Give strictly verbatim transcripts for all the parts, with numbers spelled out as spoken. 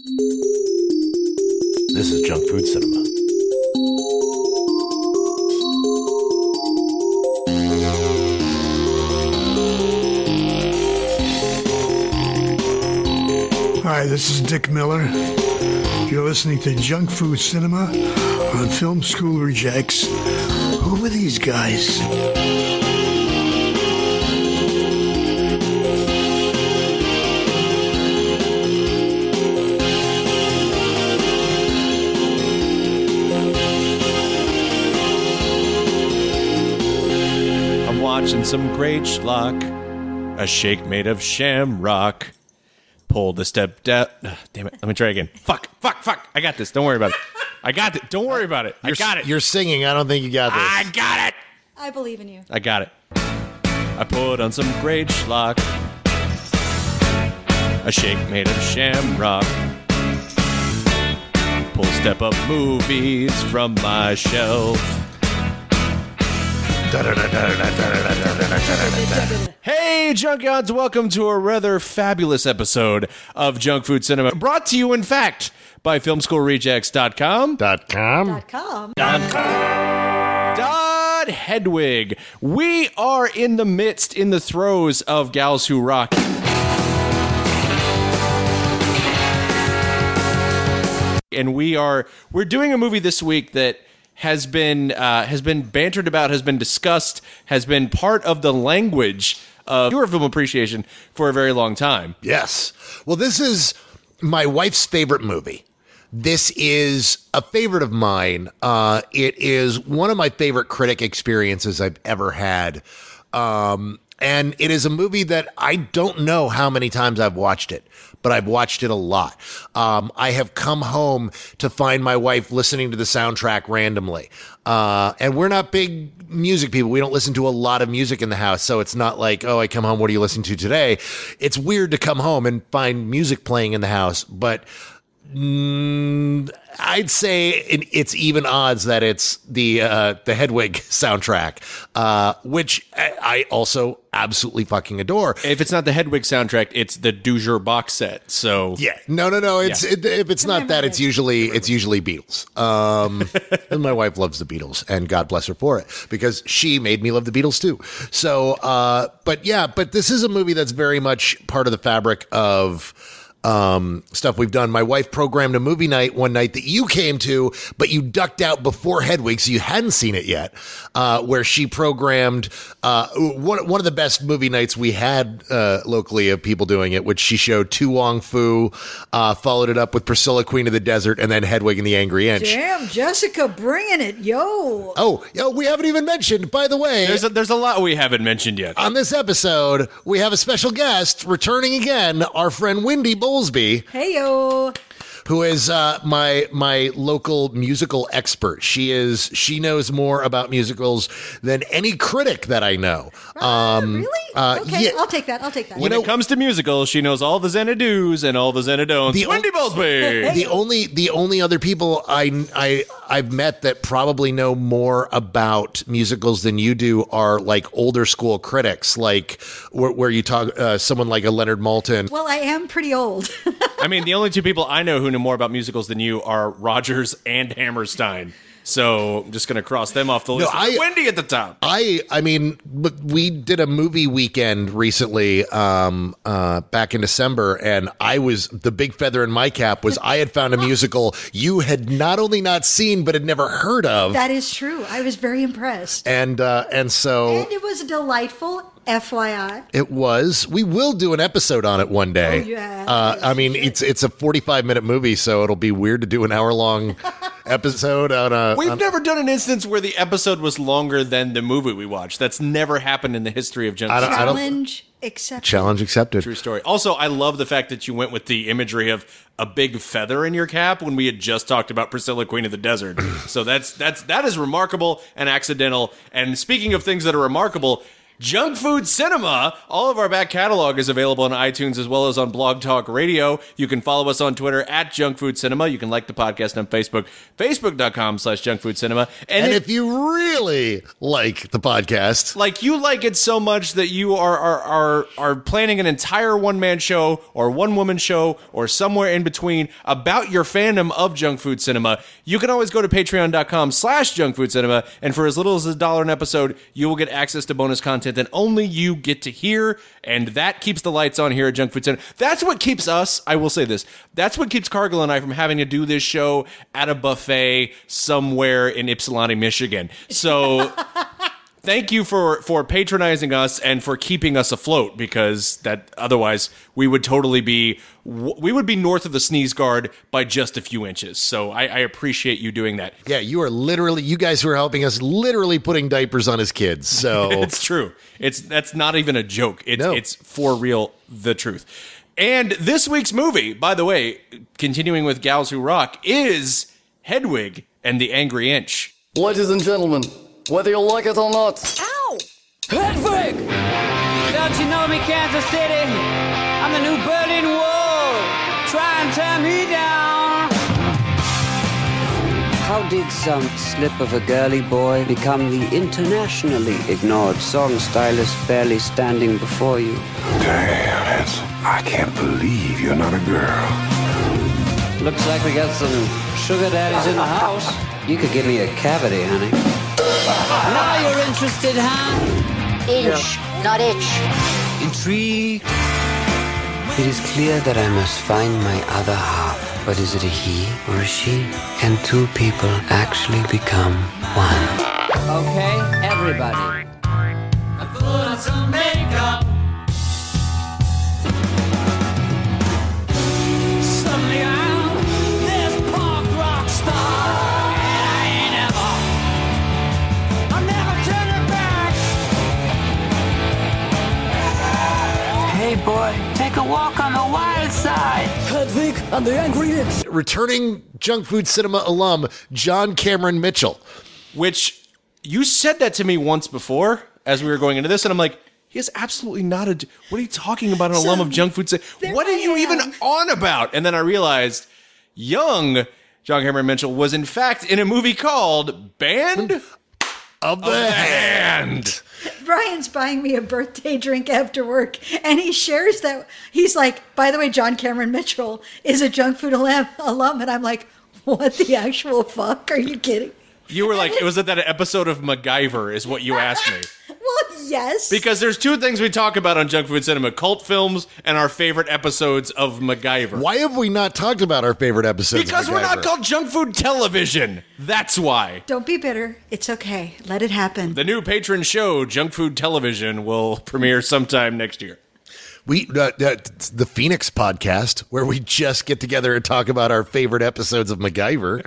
This is Junk Food Cinema. Hi, this is Dick Miller. You're listening to Junk Food Cinema on Film School Rejects. Who are these guys? I'm watching some great schlock, a shake made of shamrock. Pulled a step down. Ugh, damn it. Let me try again. Fuck, fuck, fuck. I got this. Don't worry about it. I got it. Don't worry about it. I You're, got it. You're singing. I don't think you got this. I got it. I believe in you. I got it. I put on some great schlock, a shake made of shamrock. Pull step up movies from my shelf. Hey, Junkyards, welcome to a rather fabulous episode of Junk Food Cinema, brought to you, in fact, by film school rejects dot com. Dot com. Dot com. Dodd Hedwig. We are in the midst, in the throes of Gals Who Rock. And we are, we're doing a movie this week that has been uh, has been bantered about, has been discussed, has been part of the language of your film appreciation for a very long time. Yes. Well, this is my wife's favorite movie. This is a favorite of mine. Uh, it is one of my favorite critic experiences I've ever had. Um, and it is a movie that I don't know how many times I've watched it, but I've watched it a lot. Um, I have come home to find my wife listening to the soundtrack randomly. Uh, and we're not big music people. We don't listen to a lot of music in the house. So it's not like, oh, I come home, what are you listening to today? It's weird to come home and find music playing in the house. But mm, I'd say it, it's even odds that it's the uh, the Hedwig soundtrack, uh, which I also absolutely fucking adore. If it's not the Hedwig soundtrack, it's the Du Jour box set. So Yeah, no, no, no. It's Yeah. it, if it's not that, it's usually it's usually Beatles. Um, and my wife loves the Beatles, and God bless her for it, because she made me love the Beatles too. So, uh, but yeah, but this is a movie that's very much part of the fabric of um, stuff we've done. My wife programmed a movie night one night that you came to, but you ducked out before Hedwig, so you hadn't seen it yet, uh, where she programmed uh, one, one of the best movie nights we had uh, locally of people doing it, which she showed Tu Wong Fu, uh, followed it up with Priscilla, Queen of the Desert, and then Hedwig and the Angry Inch. Damn, Jessica bringing it, yo. Oh, yo, we haven't even mentioned, by the way, there's a, there's a lot we haven't mentioned yet. on this episode, we have a special guest returning again, our friend Wendy Bowlesby, Hey, yo. who is uh, my my local musical expert. She is she knows more about musicals than any critic that I know. Uh, Um, really? uh, okay, yeah. I'll take that. I'll take that. When know- it comes to musicals, she knows all the Xanadu's and all the Xanadon'ts. The Wendy Bowlesby! The only the only other people I I I've met that probably know more about musicals than you do are like older school critics, like where, where you talk uh, someone like a Leonard Maltin. Well, I am pretty old. I mean, the only two people I know who know more about musicals than you are Rogers and Hammerstein. So I'm just going to cross them off the list. No, I- Wendy at the top. I I mean, but we did a movie weekend recently, um, uh, back in December, and I was the big feather in my cap was I had found a musical you had not only not seen but had never heard of, That is true. I was very impressed. and uh, and so And it was delightful, F Y I. it was. We will do an episode on it one day. Oh, yeah. Uh, I mean, Shit. it's it's a forty-five minute movie, so it'll be weird to do an hour long episode on a. We've on- never done an instance where the episode was longer than the movie we watched. That's never happened in the history of Junk I Food don't- I don't- Challenge accepted. Challenge accepted. True story. Also, I love the fact that you went with the imagery of a big feather in your cap when we had just talked about Priscilla, Queen of the Desert. So that's that's that is remarkable and accidental. And speaking of things that are remarkable, Junk Food Cinema. All of our back catalog is available on iTunes as well as on Blog Talk Radio. You can follow us on Twitter at Junk Food Cinema. You can like the podcast on Facebook, facebook.com slash Junk Food Cinema. And, And if, if you really like the podcast, like you like it so much that you are are are, are planning an entire one-man show or one-woman show or somewhere in between about your fandom of Junk Food Cinema, you can always go to patreon.com slash Junk Food Cinema, and for as little as a dollar an episode, you will get access to bonus content that only you get to hear, and that keeps the lights on here at Junk Food Cinema. That's what keeps us, I will say this, that's what keeps Cargill and I from having to do this show at a buffet somewhere in Ypsilanti, Michigan. So thank you for, for patronizing us and for keeping us afloat, because that otherwise we would totally be we would be north of the sneeze guard by just a few inches. So I, I appreciate you doing that. yeah, you are literally, you guys who are helping us, literally putting diapers on his kids. So It's true. It's that's not even a joke. It's No. it's for real the truth. And this week's movie, by the way, continuing with Gals Who Rock, is Hedwig and the Angry Inch. Ladies and gentlemen, whether you like it or not, Ow! Hedwig! Don't you know me, Kansas City? I'm the new Berlin Wall. Try and tear me down. How did some slip of a girly boy become the internationally ignored song stylist barely standing before you? Damn, handsome. I can't believe you're not a girl. Looks like we got some sugar daddies in the house. You could give me a cavity, honey. Now you're interested, huh? Inch, not itch. Intrigued? It is clear that I must find my other half. But is it a he or a she? Can two people actually become one? Okay, everybody. Put on some makeup. Suddenly I'm this punk rock star. And I ain't ever, I'm never turning back. Hey, boy, take a walk on the wild side. Hedwig and the Angry Inch. returning Junk Food Cinema alum, John Cameron Mitchell. Which you said that to me once before as we were going into this, and I'm like, he is absolutely not a. What are you talking about? An So, alum of Junk Food Cinema? there What are I you even am. on about? And then I realized young John Cameron Mitchell was in fact in a movie called Band Of the hand. Brian's buying me a birthday drink after work, and he shares that. He's like, by the way, John Cameron Mitchell is a Junk Food alum, alum. And I'm like, what the actual fuck? Are you kidding? You were like, it was at that episode of MacGyver, is what you asked me. Well, yes. Because there's two things we talk about on Junk Food Cinema: cult films and our favorite episodes of MacGyver. Why have we not talked about our favorite episodes? Because of we're not MacGyver? called Junk Food Television. That's why. Don't be bitter. It's okay. Let it happen. The new patron show, Junk Food Television, will premiere sometime next year. We uh, uh, the Phoenix podcast, where we just get together and talk about our favorite episodes of MacGyver.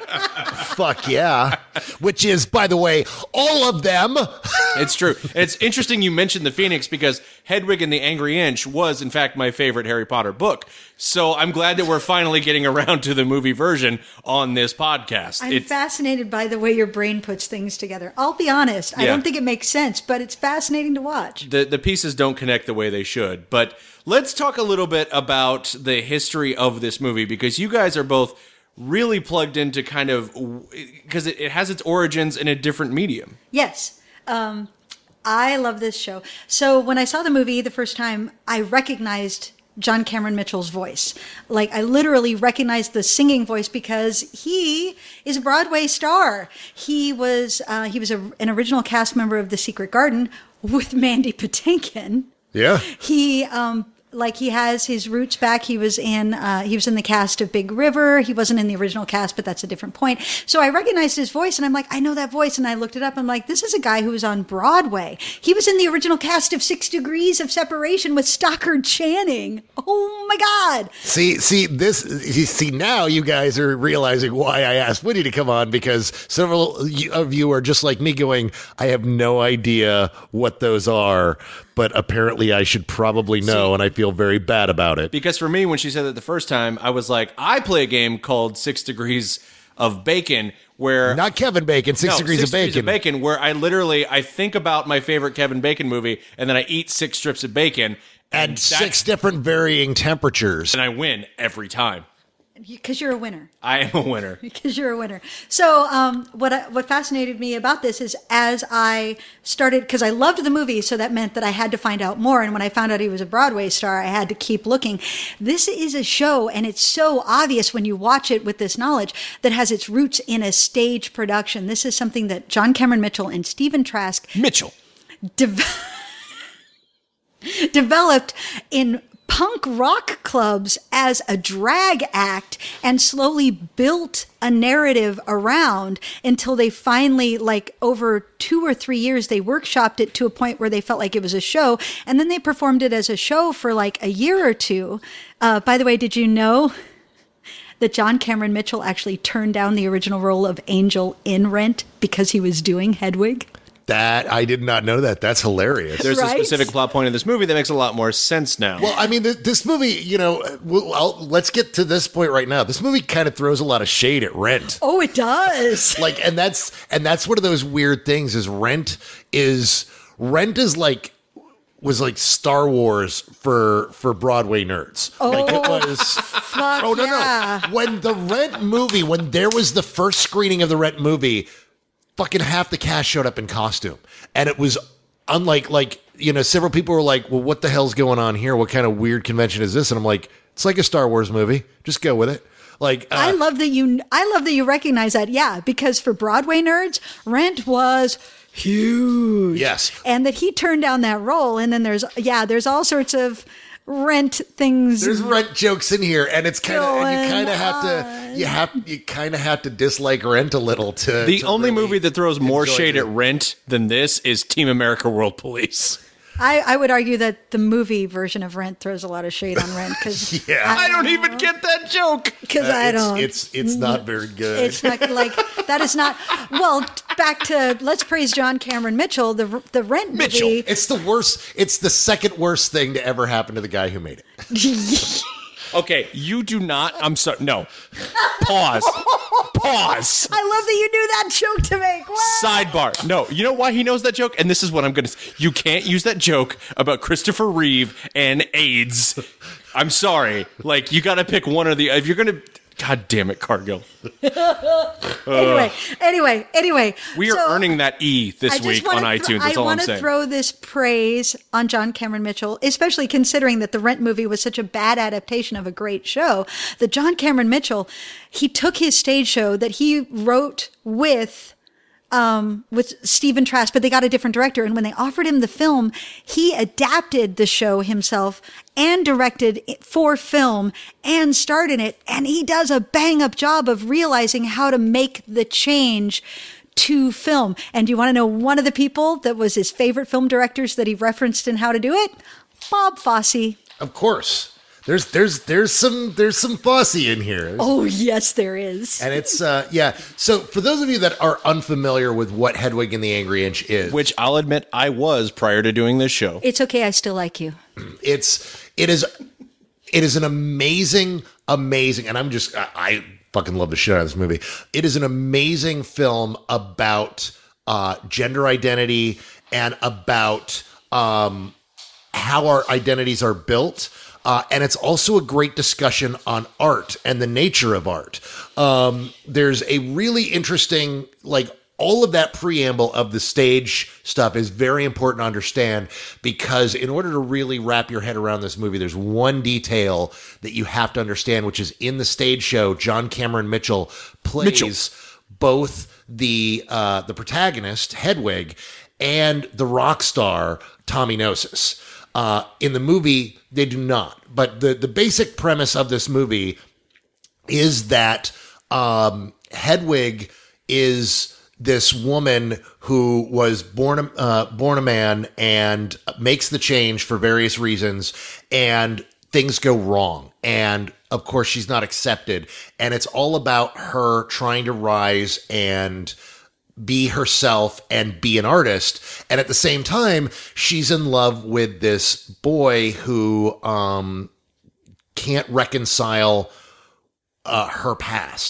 Fuck yeah. Which is, by the way, all of them. It's true. And it's interesting you mentioned the Phoenix, because Hedwig and the Angry Inch was, in fact, my favorite Harry Potter book. So I'm glad that we're finally getting around to the movie version on this podcast. I'm It's- fascinated by the way your brain puts things together. I'll be honest. I Yeah. don't think it makes sense, but it's fascinating to watch. the the pieces don't connect the way they should. But let's talk a little bit about the history of this movie, because you guys are both really plugged into kind of, because it, it has its origins in a different medium. Yes. Um, I love this show. So when I saw the movie the first time, I recognized John Cameron Mitchell's voice. Like, I literally recognized the singing voice because he is a Broadway star. He was uh, he was a, an original cast member of The Secret Garden with Mandy Patinkin. Yeah. He um like he has his roots back. He was in uh, he was in the cast of Big River. He wasn't in the original cast, but that's a different point. So I recognized his voice, and I'm like, I know that voice. And I looked it up. I'm like, this is a guy who was on Broadway. He was in the original cast of Six Degrees of Separation with Stockard Channing. Oh my God! See, see this. you See now, you guys are realizing why I asked Woody to come on, because several of you are just like me, going, "I have no idea what those are," but apparently I should probably know, See, and I feel very bad about it. Because for me, when she said that the first time, I was like, I play a game called Six Degrees of Bacon, where Not Kevin Bacon, Six no, Degrees six of Bacon. Degrees of Bacon, where I literally I think about my favorite Kevin Bacon movie, and then I eat six strips of bacon, and At that's- six different varying temperatures. and I win every time. Because you're a winner. I am a winner. Because you're a winner. So, um, what I, what fascinated me about this is as I started, because I loved the movie, so that meant that I had to find out more. And when I found out he was a Broadway star, I had to keep looking. This is a show, and it's so obvious when you watch it with this knowledge, that has its roots in a stage production. This is something that John Cameron Mitchell and Stephen Trask Mitchell. de- developed in punk rock clubs as a drag act and slowly built a narrative around until they finally, like over two or three years, they workshopped it to a point where they felt like it was a show. And then they performed it as a show for like a year or two. Uh, by the way, did you know that John Cameron Mitchell actually turned down the original role of Angel in Rent because he was doing Hedwig? That I did not know that. That's hilarious. There's Right? a specific plot point in this movie that makes a lot more sense now. Well, I mean, th- this movie, you know, we'll, I'll, let's get to this point right now. This movie kind of throws a lot of shade at Rent. Oh, it does. Like, and that's and that's one of those weird things. Is Rent is Rent is like was like Star Wars for for Broadway nerds. Oh, like it was. Fuck Oh no yeah. no! When the Rent movie, when there was the first screening of the Rent movie, fucking half the cast showed up in costume, and it was unlike like you know several people were like, "Well, what the hell's going on here? What kind of weird convention is this?" And I'm like, "It's like a Star Wars movie. Just go with it." Like uh, I love that you. I love that you recognize that. Yeah, because for Broadway nerds, Rent was huge. Yes. and that he turned down that role. And then there's yeah, there's all sorts of Rent things. there's Rent jokes in here, and it's kind of and you Going kind of have to you have you kind of have to dislike Rent a little to the to only really movie that throws more enjoy shade it. at Rent than this is Team America World Police. I, I would argue that the movie version of Rent throws a lot of shade on Rent because Yeah. I don't even get that joke. because Uh, I it's, don't. It's it's not very good. It's not like that is not well. Back to let's praise John Cameron Mitchell. The the Rent Mitchell. movie. It's the worst. It's the second worst thing to ever happen to the guy who made it. Okay, you do not. I'm sorry. No. Pause. Pause. I love that you knew that joke to make. Wow. Sidebar. No, you know why he knows that joke? And this is what I'm going to say. You can't use that joke about Christopher Reeve and AIDS. I'm sorry. Like, you got to pick one or the If you're going to. God damn it, Cargill. Anyway, anyway, anyway. We are So, earning that E I this just week wanna on thro- iTunes. That's I all I'm want to saying. throw this praise on John Cameron Mitchell, especially considering that the Rent movie was such a bad adaptation of a great show. That John Cameron Mitchell, he took his stage show that he wrote with um, with Stephen Trask, but they got a different director. And when they offered him the film, he adapted the show himself and directed it for film and starred in it. And he does a bang up job of realizing how to make the change to film. And do you want to know one of the people that was his favorite film directors that he referenced in how to do it? Bob Fosse. Of course. There's there's there's some there's some Fosse in here. Oh, yes, there is. And it's uh yeah. So for those of you that are unfamiliar with what Hedwig and the Angry Inch is, Which I'll admit I was prior to doing this show. It's okay. I still like you. it's it is it is an amazing amazing and I'm just I, I fucking love the shit out of this movie. It is an amazing film about uh gender identity and about um how our identities are built. Uh, and it's also a great discussion on art and the nature of art. Um, there's a really interesting, like, all of that preamble of the stage stuff is very important to understand because in order to really wrap your head around this movie, there's one detail that you have to understand, which is in the stage show, John Cameron Mitchell plays Mitchell. both the uh, the protagonist, Hedwig, and the rock star, Tommy Gnosis. Uh, in the movie, they do not. But the, the basic premise of this movie is that um, Hedwig is this woman who was born uh, born a man and makes the change for various reasons, and things go wrong. And of course, she's not accepted. And it's all about her trying to rise and be herself and be an artist. And at the same time, she's in love with this boy who um, can't reconcile uh, her past.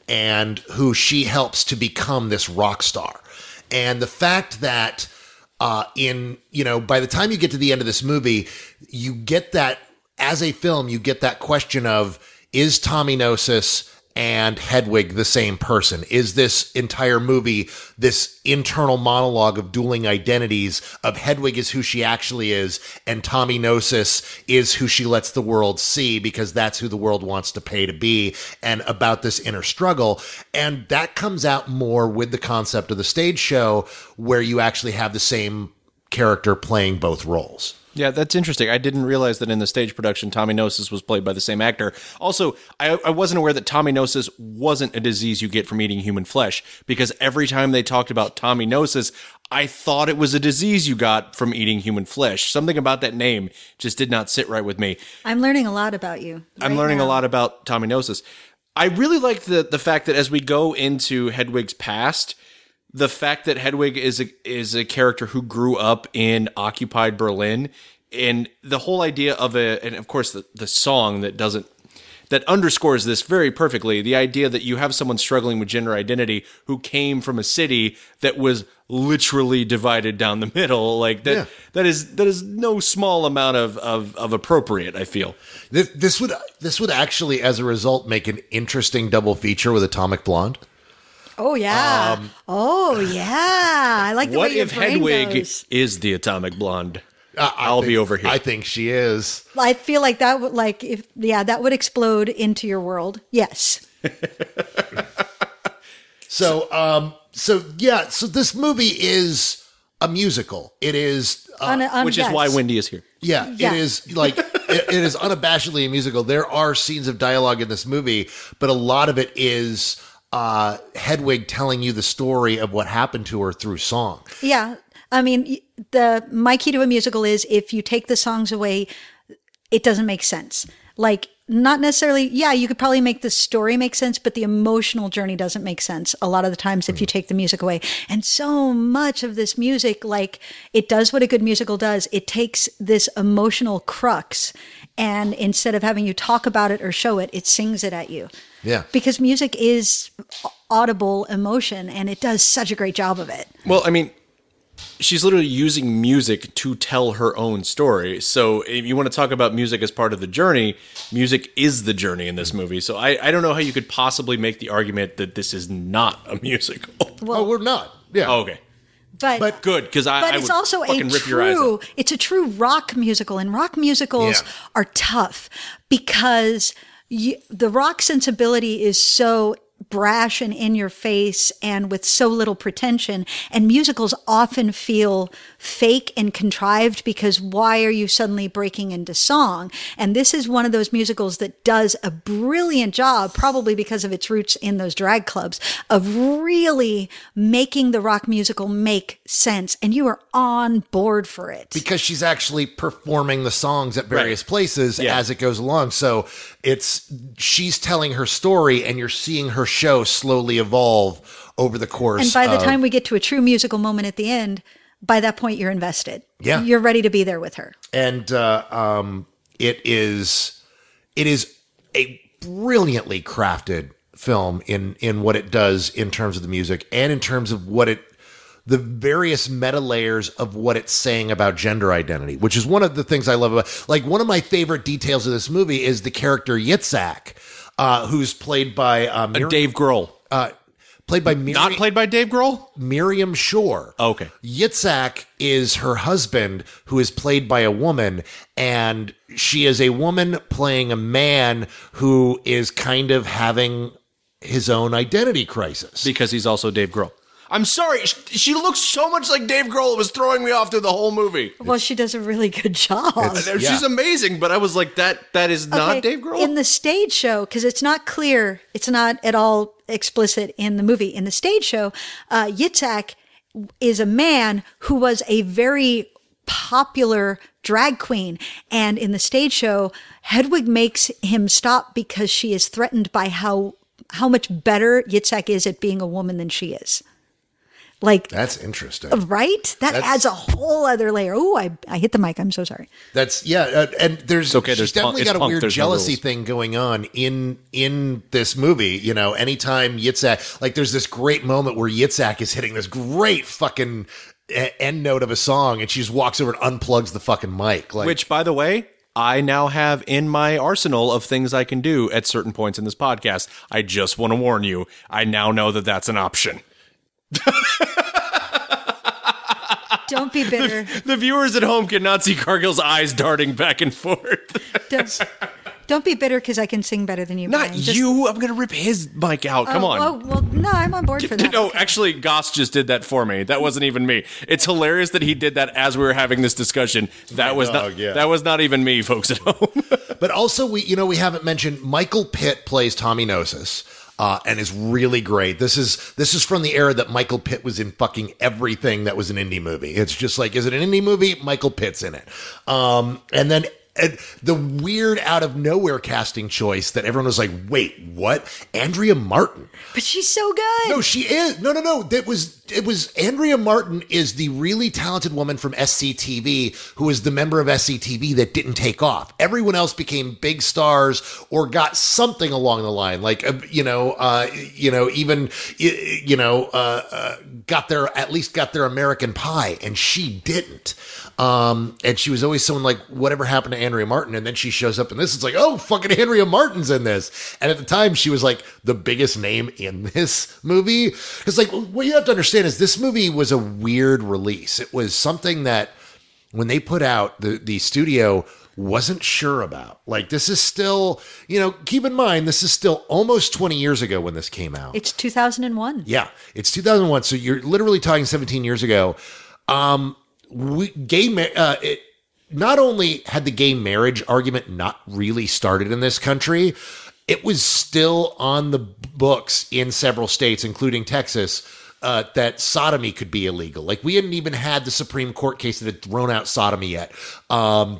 and who she helps to become this rock star. And the fact that uh, in, you know, by the time you get to the end of this movie, you get that, as a film, you get that question of, is Tommy Gnosis and Hedwig the same person? Is this entire movie this internal monologue of dueling identities of Hedwig is who she actually is and Tommy Gnosis is who she lets the world see because that's who the world wants to pay to be, and about this inner struggle? And that comes out more with the concept of the stage show, where you actually have the same character playing both roles. Yeah, that's interesting. I didn't realize that in the stage production, Tommy Gnosis was played by the same actor. Also, I, I wasn't aware that Tommy Gnosis wasn't a disease you get from eating human flesh, because every time they talked about Tommy Gnosis, I thought it was a disease you got from eating human flesh. Something about that name just did not sit right with me. I'm learning a lot about you. I'm right learning now. a lot about Tommy Gnosis. I really like the the fact that as we go into Hedwig's past, the fact that Hedwig is a is a character who grew up in occupied Berlin, and the whole idea of a, and of course the, the song that doesn't, that underscores this very perfectly, the idea that you have someone struggling with gender identity who came from a city that was literally divided down the middle, like that, Yeah. that is, that is no small amount of, of, of appropriate, I feel. This, this would this would actually, as a result, make an interesting double feature with Atomic Blonde. Oh yeah. Um, oh yeah. I like the What way your if brain Hedwig goes. is the Atomic Blonde? Uh, I I'll think- be over here. I think she is. I feel like that would like if yeah that would explode into your world. Yes. So, um, so yeah, so this movie is a musical. It is, uh, On a- on- Which is yes. why Wendy is here. yeah, Yeah. it is like, it, it is unabashedly a musical. There are scenes of dialogue in this movie, but a lot of it is uh, Hedwig telling you the story of what happened to her through song. Yeah. I mean, y- the my key to a musical is if you take the songs away, it doesn't make sense. Like, not necessarily, yeah, you could probably make the story make sense, but the emotional journey doesn't make sense a lot of the times if you take the music away. And so much of this music, like, it does what a good musical does. It takes this emotional crux, and instead of having you talk about it or show it, it sings it at you. Yeah. Because music is audible emotion, and it does such a great job of it. Well, I mean, she's literally using music to tell her own story. So if you want to talk about music as part of the journey, music is the journey in this movie. So I, I don't know how you could possibly make the argument that this is not a musical. Well, we're not. Yeah. Oh, okay. But, But- Good, because I, but I it's would also a fucking rip your eyes true out. it's a true rock musical, and rock musicals Yeah. are tough because you, the rock sensibility is so brash and in your face and with so little pretension, and musicals often feel fake and contrived because why are you suddenly breaking into song? And this is one of those musicals that does a brilliant job, probably because of its roots in those drag clubs, of really making the rock musical make sense, and you are on board for it. Because she's actually performing the songs at various Right. places Yeah. as it goes along. So it's, she's telling her story and you're seeing her show slowly evolve over the course. And by the of- time we get to a true musical moment at the end, by that point you're invested. Yeah. You're ready to be there with her. and uh, um, it is it is a brilliantly crafted film in in what it does in terms of the music and in terms of what it the various meta layers of what it's saying about gender identity, which is one of the things I love about. Like, one of my favorite details of this movie is the character Yitzhak, uh, who's played by uh, Mir- Dave Grohl. uh, played by Mir- Not played by Dave Grohl? Miriam Shore. Oh, okay. Yitzhak is her husband, who is played by a woman, and she is a woman playing a man who is kind of having his own identity crisis. Because he's also Dave Grohl. I'm sorry, sh- she looks so much like Dave Grohl. It was throwing me off through the whole movie. Well, she does a really good job. It's- She's Yeah. amazing, but I was like, that that is not Okay, Dave Grohl. In the stage show, because it's not clear, it's not at all explicit in the movie. In the stage show, uh, Yitzhak is a man who was a very popular drag queen. And in the stage show, Hedwig makes him stop because she is threatened by how how much better Yitzhak is at being a woman than she is. Like, That's interesting. right? That That's- adds a whole other layer. Oh, I, I hit the mic. I'm so sorry. That's yeah, uh, and there's okay, she's there's punk- definitely it's got a punk, weird there's no jealousy rules. thing going on in in this movie. You know, anytime Yitzhak, like, there's this great moment where Yitzhak is hitting this great fucking e- end note of a song, and she just walks over and unplugs the fucking mic. Like, Which, by the way, I now have in my arsenal of things I can do at certain points in this podcast. I just want to warn you. I now know that that's an option. Don't be bitter. The viewers at home cannot see Cargill's eyes darting back and forth. Don't, don't be bitter because I can sing better than you. Not Brian. Just- you. I'm going to rip his mic out. Come oh, on. Oh, well, no, I'm on board for that. No, Okay. actually, Goss just did that for me. That wasn't even me. It's hilarious that he did that as we were having this discussion. That was dog, not. yeah. That was not even me, folks at home. but also we, you know, we haven't mentioned Michael Pitt plays Tommy Gnosis. Uh, and is really great. This is this is from the era that Michael Pitt was in fucking everything that was an indie movie. It's just like, is it an indie movie? Michael Pitt's in it. Um, and then and the weird out of nowhere casting choice that everyone was like, wait, what? Andrea Martin. But she's so good. No, she is. No, no, no. That was it was Andrea Martin is the really talented woman from S C T V who was the member of S C T V that didn't take off. Everyone else became big stars or got something along the line, like uh, you know, uh, you know, even you, you know, uh, uh, got their at least got their American Pie, and she didn't. Um, and she was always someone like, whatever happened to Andrea Martin? And then she shows up in this. It's like, oh, fucking Andrea Martin's in this. And at the time, she was like the biggest name in this movie. Because, like, what you have to understand is this movie was a weird release. It was something that when they put out, the, the studio wasn't sure about. Like, this is still, you know, keep in mind, this is still almost twenty years ago when this came out. It's two thousand one. Yeah, it's two thousand one. So you're literally talking seventeen years ago. Um, we, gay, ma- uh, it, not only had the gay marriage argument not really started in this country, it was still on the books in several states, including Texas, uh, that sodomy could be illegal. Like, we hadn't even had the Supreme Court case that had thrown out sodomy yet. Um,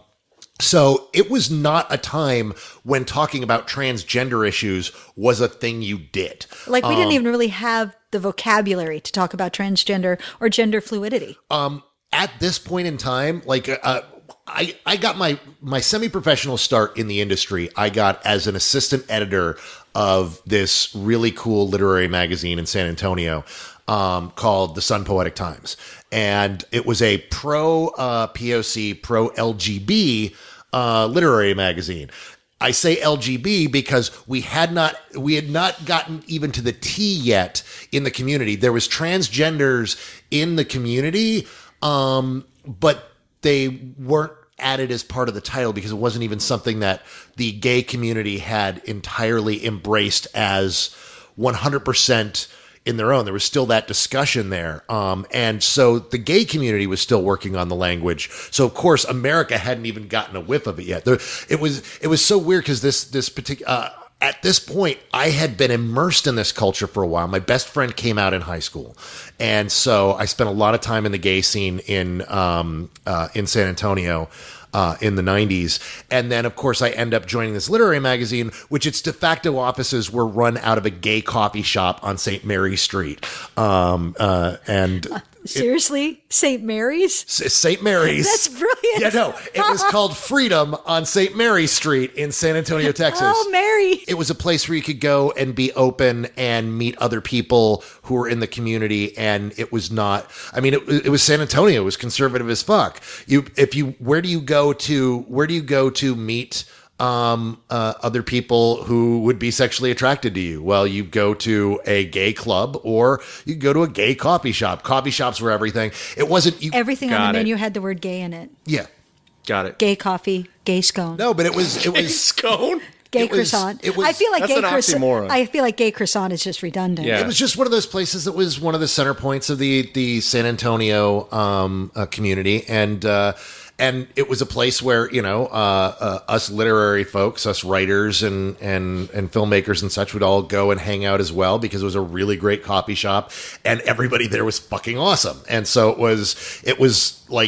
So it was not a time when talking about transgender issues was a thing you did. Like, we Um, didn't even really have the vocabulary to talk about transgender or gender fluidity. Um, at this point in time, like, uh, I, I got my, my semi-professional start in the industry. I got as an assistant editor of this really cool literary magazine in San Antonio, um, called the Sun Poetic Times. And it was a pro, uh, P O C, pro L G B, uh, literary magazine. I say L G B because we had not, we had not gotten even to the T yet in the community. There was transgenders in the community, um, but they weren't added as part of the title because it wasn't even something that the gay community had entirely embraced as one hundred percent in their own. There was still that discussion there. Um, and so the gay community was still working on the language. So of course, America hadn't even gotten a whiff of it yet. There, it was, it was so weird because this, this particular, uh, at this point, I had been immersed in this culture for a while. My best friend came out in high school. And so I spent a lot of time in the gay scene in, um, uh, in San Antonio. Uh, in the nineties. And then, of course, I end up joining this literary magazine, which its de facto offices were run out of a gay coffee shop on Saint Mary Street. Um, uh, and Seriously? Saint Mary's? Saint Mary's. That's brilliant. Yeah, no, it was called Freedom on Saint Mary Street in San Antonio, Texas. Oh, Mary. It was a place where you could go and be open and meet other people who were in the community. And it was not, I mean, it, it was San Antonio. It was conservative as fuck. You, if you, where do you go to, where do you go to meet um, uh, other people who would be sexually attracted to you? Well, you go to a gay club or you go to a gay coffee shop. Coffee shops were everything. It wasn't, you, Everything on Got the it. menu had the word gay in it. yeah. Got it. Gay coffee, gay scone. No, but it was, it was, Scone? Gay it was- croissant. it was- I feel like That's gay an croissant. oxymoron. I feel like gay croissant is just redundant. Yeah. it was just one of those places that was one of the center points of the the San Antonio um, uh, community, and uh, and it was a place where, you know, uh, uh, us literary folks, us writers and and and filmmakers and such would all go and hang out as well because it was a really great coffee shop, and everybody there was fucking awesome, and so it was it was like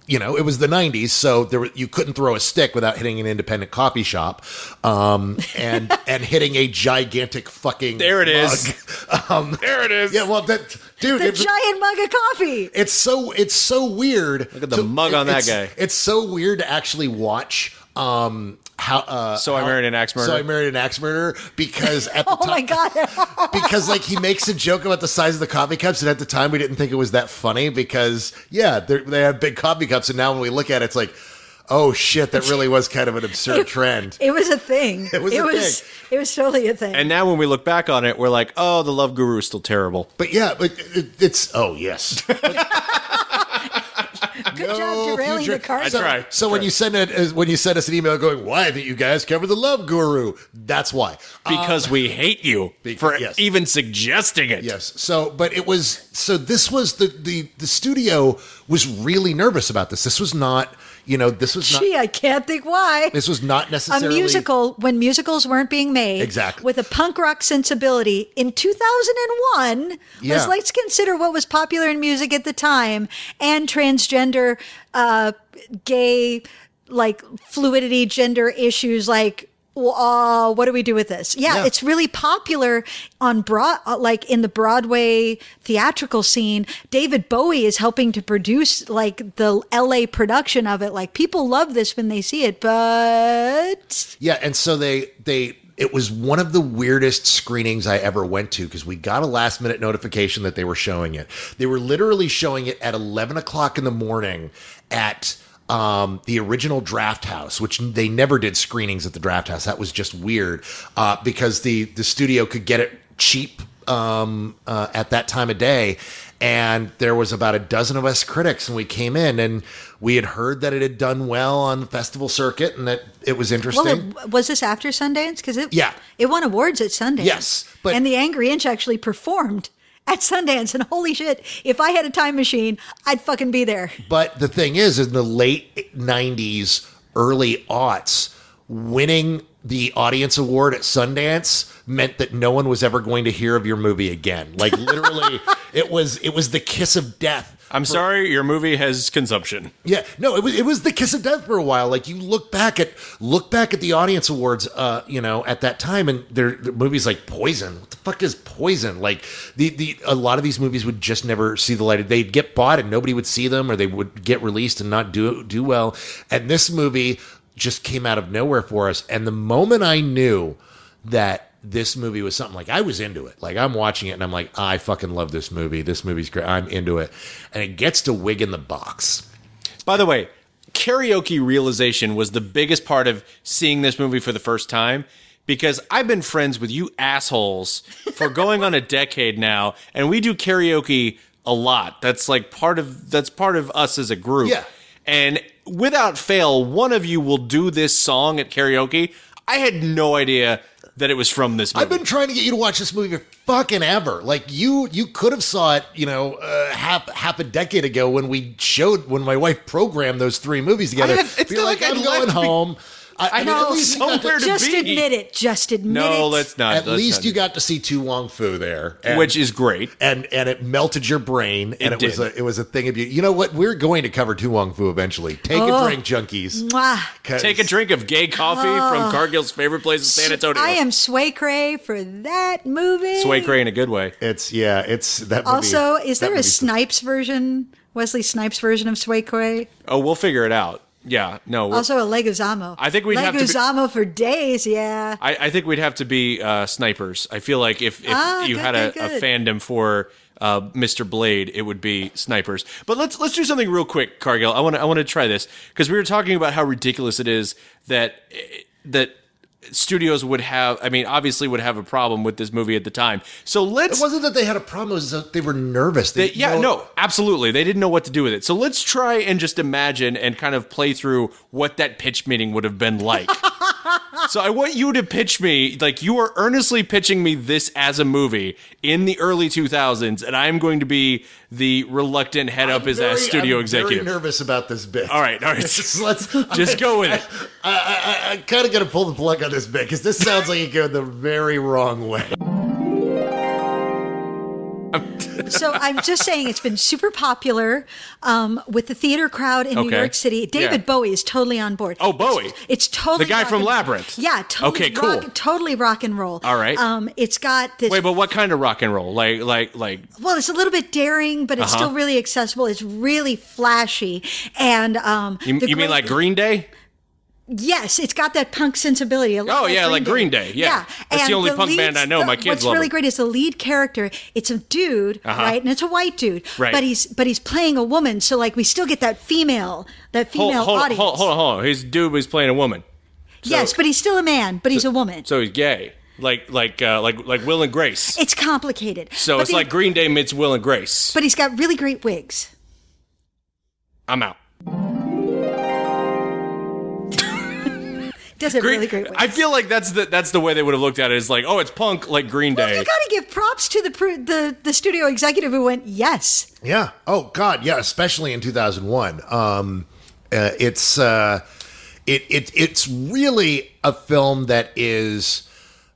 you know, it was the nineties, so there were, you couldn't throw a stick without hitting an independent coffee shop, um, and and hitting a gigantic fucking There it mug. is. Um, There it is. yeah, well, that dude, The it- giant mug of coffee. it's so it's so weird. Look at the mug on that it's- guy. It's so weird to actually watch. Um, how? Uh, So I how- Married an Axe Murderer? So I married an axe murderer because at the Oh time, my god. because like he makes a joke about the size of the coffee cups, and at the time we didn't think it was that funny because yeah, they're- they have big coffee cups, and now when we look at it, it's like, oh shit, that really was kind of an absurd trend. It was a thing. It was it a was it was totally a thing. And now when we look back on it, we're like, oh, the Love Guru is still terrible. But yeah, but it, it's oh yes. Good No job derailing future- the car. I So, try. so when you send it, when you send us an email going, "Why didn't you guys cover the Love Guru?" That's why. Because we hate you be- for yes. even suggesting it. Yes. So, but it was so. This was the the the studio was really nervous about this. This was not, you know, this was not. Gee, I can't think why. This was not A necessarily musical when musicals weren't being made, Exactly. with a punk rock sensibility in two thousand one. Yeah. Let's let's consider what was popular in music at the time and transgender, uh, gay, like fluidity, gender issues, like. Well, uh, what do we do with this? Yeah, Yeah. it's really popular on broad, uh, like in the Broadway theatrical scene. David Bowie is helping to produce like the L A production of it. Like people love this when they see it, but Yeah, and so they they it was one of the weirdest screenings I ever went to because we got a last minute notification that they were showing it. They were literally showing it at eleven o'clock in the morning at um, the original Draft House, which they never did screenings at the Draft House. That was just weird uh, because the the studio could get it cheap um, uh, at that time of day. And there was about a dozen of us critics, and we came in and we had heard that it had done well on the festival circuit and that it was interesting. well, it, was this after Sundance? Because it Yeah. it won awards at Sundance. Yes, but- and the Angry Inch actually performed at Sundance, and holy shit, if I had a time machine, I'd fucking be there. But the thing is, in the late nineties, early aughts, winning the audience award at Sundance meant that no one was ever going to hear of your movie again. Like literally, it was it was the kiss of death. I'm sorry, your movie has consumption. Yeah, no, it was it was the kiss of death for a while. Like you look back at look back at the audience awards, uh, you know, at that time, and there the movies like Poison. What the fuck is Poison? Like the the a lot of these movies would just never see the light of. They'd get bought and nobody would see them, or they would get released and not do do well. And this movie just came out of nowhere for us. And the moment I knew that this movie was something, like I was into it. Like I'm watching it and I'm like, I fucking love this movie. This movie's great. I'm into it. And it gets to Wig in the Box. By the way, karaoke realization was the biggest part of seeing this movie for the first time, because I've been friends with you assholes for going on a decade now, and we do karaoke a lot. That's like part of that's part of us as a group. Yeah. And without fail, one of you will do this song at karaoke. I had no idea that it was from this movie. I've been trying to get you to watch this movie for fucking ever. Like you, you could have saw it, you know, uh, half half a decade ago when we showed when my wife programmed those three movies together. I have- it's You're not like, like I'm I'd going like to be- home. I, I mean, know at least you got somewhere to Just be. admit it. Just admit no, it. let's not. At let's least not. you got to see Tu Wong Fu there, and, which is great. and and it melted your brain, and It it, was did. a it was a thing of beauty. You know what? We're going to cover Tu Wong Fu eventually. Take a Oh. drink, junkies. Mwah. 'Cause- Take a drink of gay coffee from Cargill's favorite place in San Antonio. I am sway cray for that movie. Sway cray in a good way. It's yeah. It's that. Movie, Also, is that there a movie's- Snipes version? Wesley Snipes version of sway cray? Oh, we'll figure it out. Yeah, no. we're- Also a Leguizamo. I think we'd have to be- Leguizamo for days. Yeah. I, I think we'd have to be uh, snipers. I feel like if, if Ah, you good, had a, good, a good. fandom for uh, Mister Blade, it would be snipers. But let's let's do something real quick, Cargill. I want to I want to try this because we were talking about how ridiculous it is that that studios would have. I mean, obviously would have a problem with this movie at the time. So let's. It wasn't that they had a problem. It was that they were nervous. They, They- yeah, you know, no, absolutely. They didn't know what to do with it. So let's try and just imagine and kind of play through what that pitch meeting would have been like. So I want you to pitch me, like you are earnestly pitching me this as a movie in the early two thousands, and I'm going to be the reluctant head up his ass very- studio I'm executive. Very nervous about this bit. All right, all right. Just, let's Just go with it. I, I, I, I kind of got to pull the plug on this bit because this sounds like it go the very wrong way. So I'm just saying it's been super popular um, with the theater crowd in New Okay. York City. David Yeah. Bowie is totally on board. Oh, Bowie. It's, it's totally The guy rock from and- Labyrinth. Yeah, totally. Okay, cool. Rock, totally rock and roll. All right. Um, it's got this. Wait, but what kind of rock and roll? Like, like, like. Well, it's a little bit daring, but it's Uh-huh. still really accessible. It's really flashy, and um, You, the you mean great- like Green Day? Yes, it's got that punk sensibility. a lot Oh, yeah, like Green Day, yeah. That's the only punk band I know. My kids What's love really it. great is the lead character. It's a dude, Uh-huh. right, and it's a white dude, Right. but he's but he's playing a woman. So like we still get that female that Hold, female hold, audience. hold, hold on, hold on. His dude was playing a woman. yes, but he's still a man, but he's a woman. So he's gay. Like, like, uh, like, like Will and Grace. It's complicated. So But it's the- like Green Day meets Will and Grace. but he's got really great wigs. I'm out. Does it Green, really great wigs. I feel like that's the that's the way they would have looked at it. Is like, oh, it's punk like Green Well, Day. you got to give props to the pr- the the studio executive who went yes. Yeah. Oh God. Yeah. Especially in two thousand one. Um, uh, it's uh, it it it's really a film that is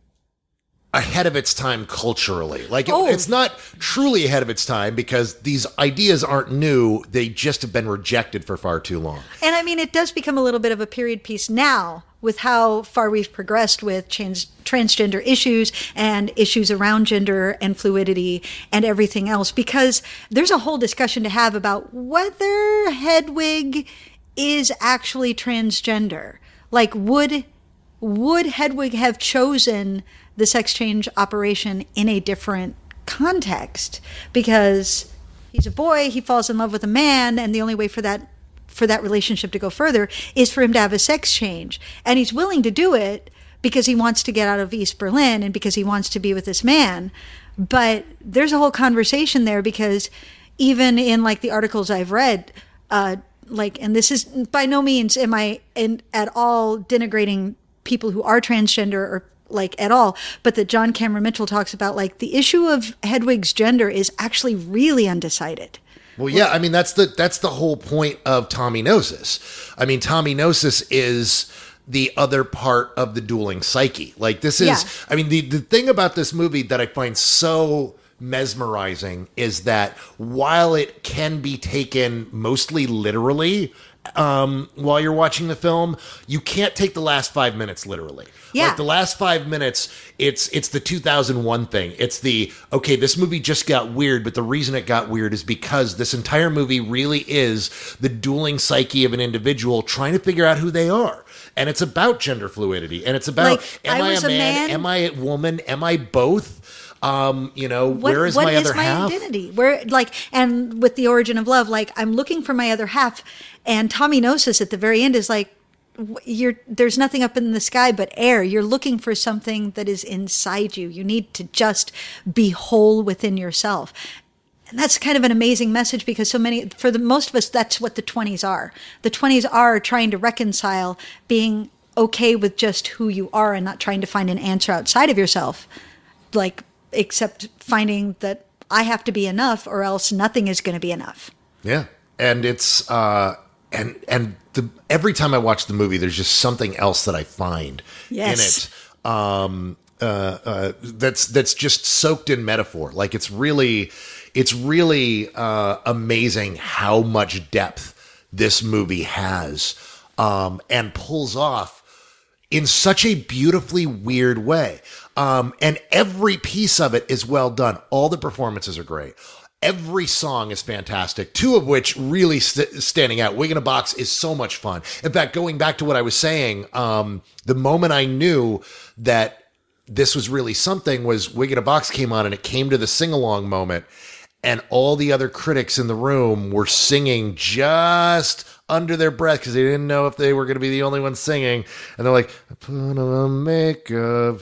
ahead of its time culturally. Like it, Oh. it's not truly ahead of its time because these ideas aren't new. They just have been rejected for far too long. And I mean, it does become a little bit of a period piece now with how far we've progressed with trans- transgender issues and issues around gender and fluidity and everything else, because there's a whole discussion to have about whether Hedwig is actually transgender. Like, would would Hedwig have chosen the sex change operation in a different context? Because he's a boy, he falls in love with a man, and the only way for that for that relationship to go further is for him to have a sex change. And he's willing to do it because he wants to get out of East Berlin and because he wants to be with this man. But there's a whole conversation there because even in like the articles I've read, uh, like, and this is by no means am I in, at all denigrating people who are transgender or like at all, but that John Cameron Mitchell talks about, like, the issue of Hedwig's gender is actually really undecided. Well, yeah, I mean that's the that's the whole point of Tommy Gnosis. I mean, Tommy Gnosis is the other part of the dueling psyche. Like this is, Yeah. I mean, the the thing about this movie that I find so mesmerizing is that while it can be taken mostly literally um, while you're watching the film, you can't take the last five minutes literally. Yeah. Like the last five minutes, it's it's the two thousand one thing. It's the, okay, this movie just got weird, but the reason it got weird is because this entire movie really is the dueling psyche of an individual trying to figure out who they are. And it's about gender fluidity. And it's about, Like, am I I, was a a man? man- Am I a woman? Am I both? Um, you know, What, where is what my is other my half? identity? Where, like, and with the origin of love, like, I'm looking for my other half. And Tommy Gnosis at the very end is like, w- you're there's nothing up in the sky but air. You're looking for something that is inside you. You need to just be whole within yourself. And that's kind of an amazing message because so many, for the most of us, that's what the twenties are. The twenties are trying to reconcile being okay with just who you are and not trying to find an answer outside of yourself. Like, except finding that I have to be enough or else nothing is going to be enough. Yeah. And it's, uh, and, and the, every time I watch the movie, there's just something else that I find Yes. in it. Um, uh, uh, that's, that's just soaked in metaphor. Like it's really, it's really, uh, amazing how much depth this movie has, um, and pulls off in such a beautifully weird way. Um, and every piece of it is well done. All the performances are great. Every song is fantastic, two of which really st- standing out. Wig in a Box is so much fun. In fact, going back to what I was saying, um, the moment I knew that this was really something was Wig in a Box came on and it came to the sing-along moment, and all the other critics in the room were singing just under their breath because they didn't know if they were going to be the only ones singing. And they're like, I put on makeup,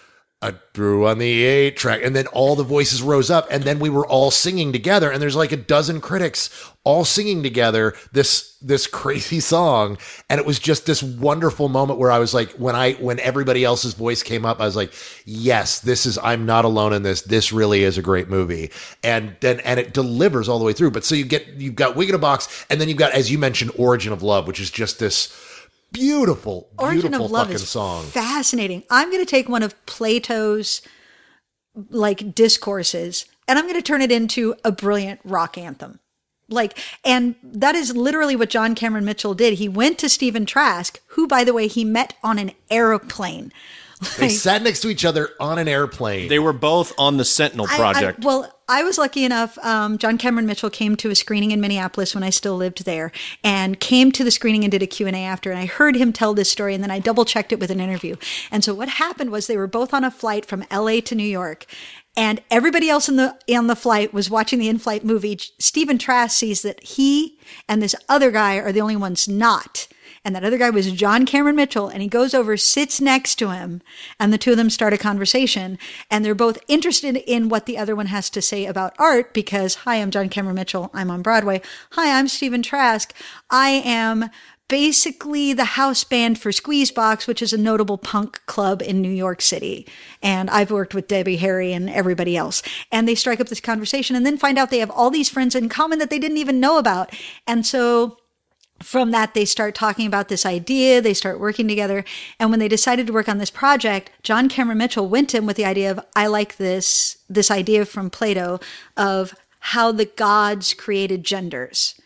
I threw on the eight track, and then all the voices rose up, and then we were all singing together. And there's like a dozen critics all singing together this this crazy song, and it was just this wonderful moment where I was like, when I when everybody else's voice came up, I was like, yes, this is, I'm not alone in this. This really is a great movie, and then and it delivers all the way through. But so you get you've got Wig in a Box, and then you've got, as you mentioned, Origin of Love, which is just this beautiful, Origin beautiful of Love fucking is song. fascinating. I'm going to take one of Plato's like discourses and I'm going to turn it into a brilliant rock anthem. Like, and that is literally what John Cameron Mitchell did. He went to Stephen Trask, who, by the way, he met on an airplane. They sat next to each other on an airplane. They were both on the Sentinel project. I, I, well, I was lucky enough. Um, John Cameron Mitchell came to a screening in Minneapolis when I still lived there, and came to the screening and did a Q and A after. And I heard him tell this story, and then I double checked it with an interview. And so what happened was they were both on a flight from L A to New York. And everybody else in the on the flight was watching the in-flight movie. Stephen Trask sees that he and this other guy are the only ones not. And that other guy was John Cameron Mitchell. And he goes over, sits next to him, and the two of them start a conversation. And they're both interested in what the other one has to say about art because, hi, I'm John Cameron Mitchell. I'm on Broadway. Hi, I'm Stephen Trask. I am basically the house band for Squeezebox, which is a notable punk club in New York City. And I've worked with Debbie Harry and everybody else. And they strike up this conversation and then find out they have all these friends in common that they didn't even know about. And so from that, they start talking about this idea. They start working together. And when they decided to work on this project, John Cameron Mitchell went to him with the idea of, I like this, this idea from Plato of how the gods created genders.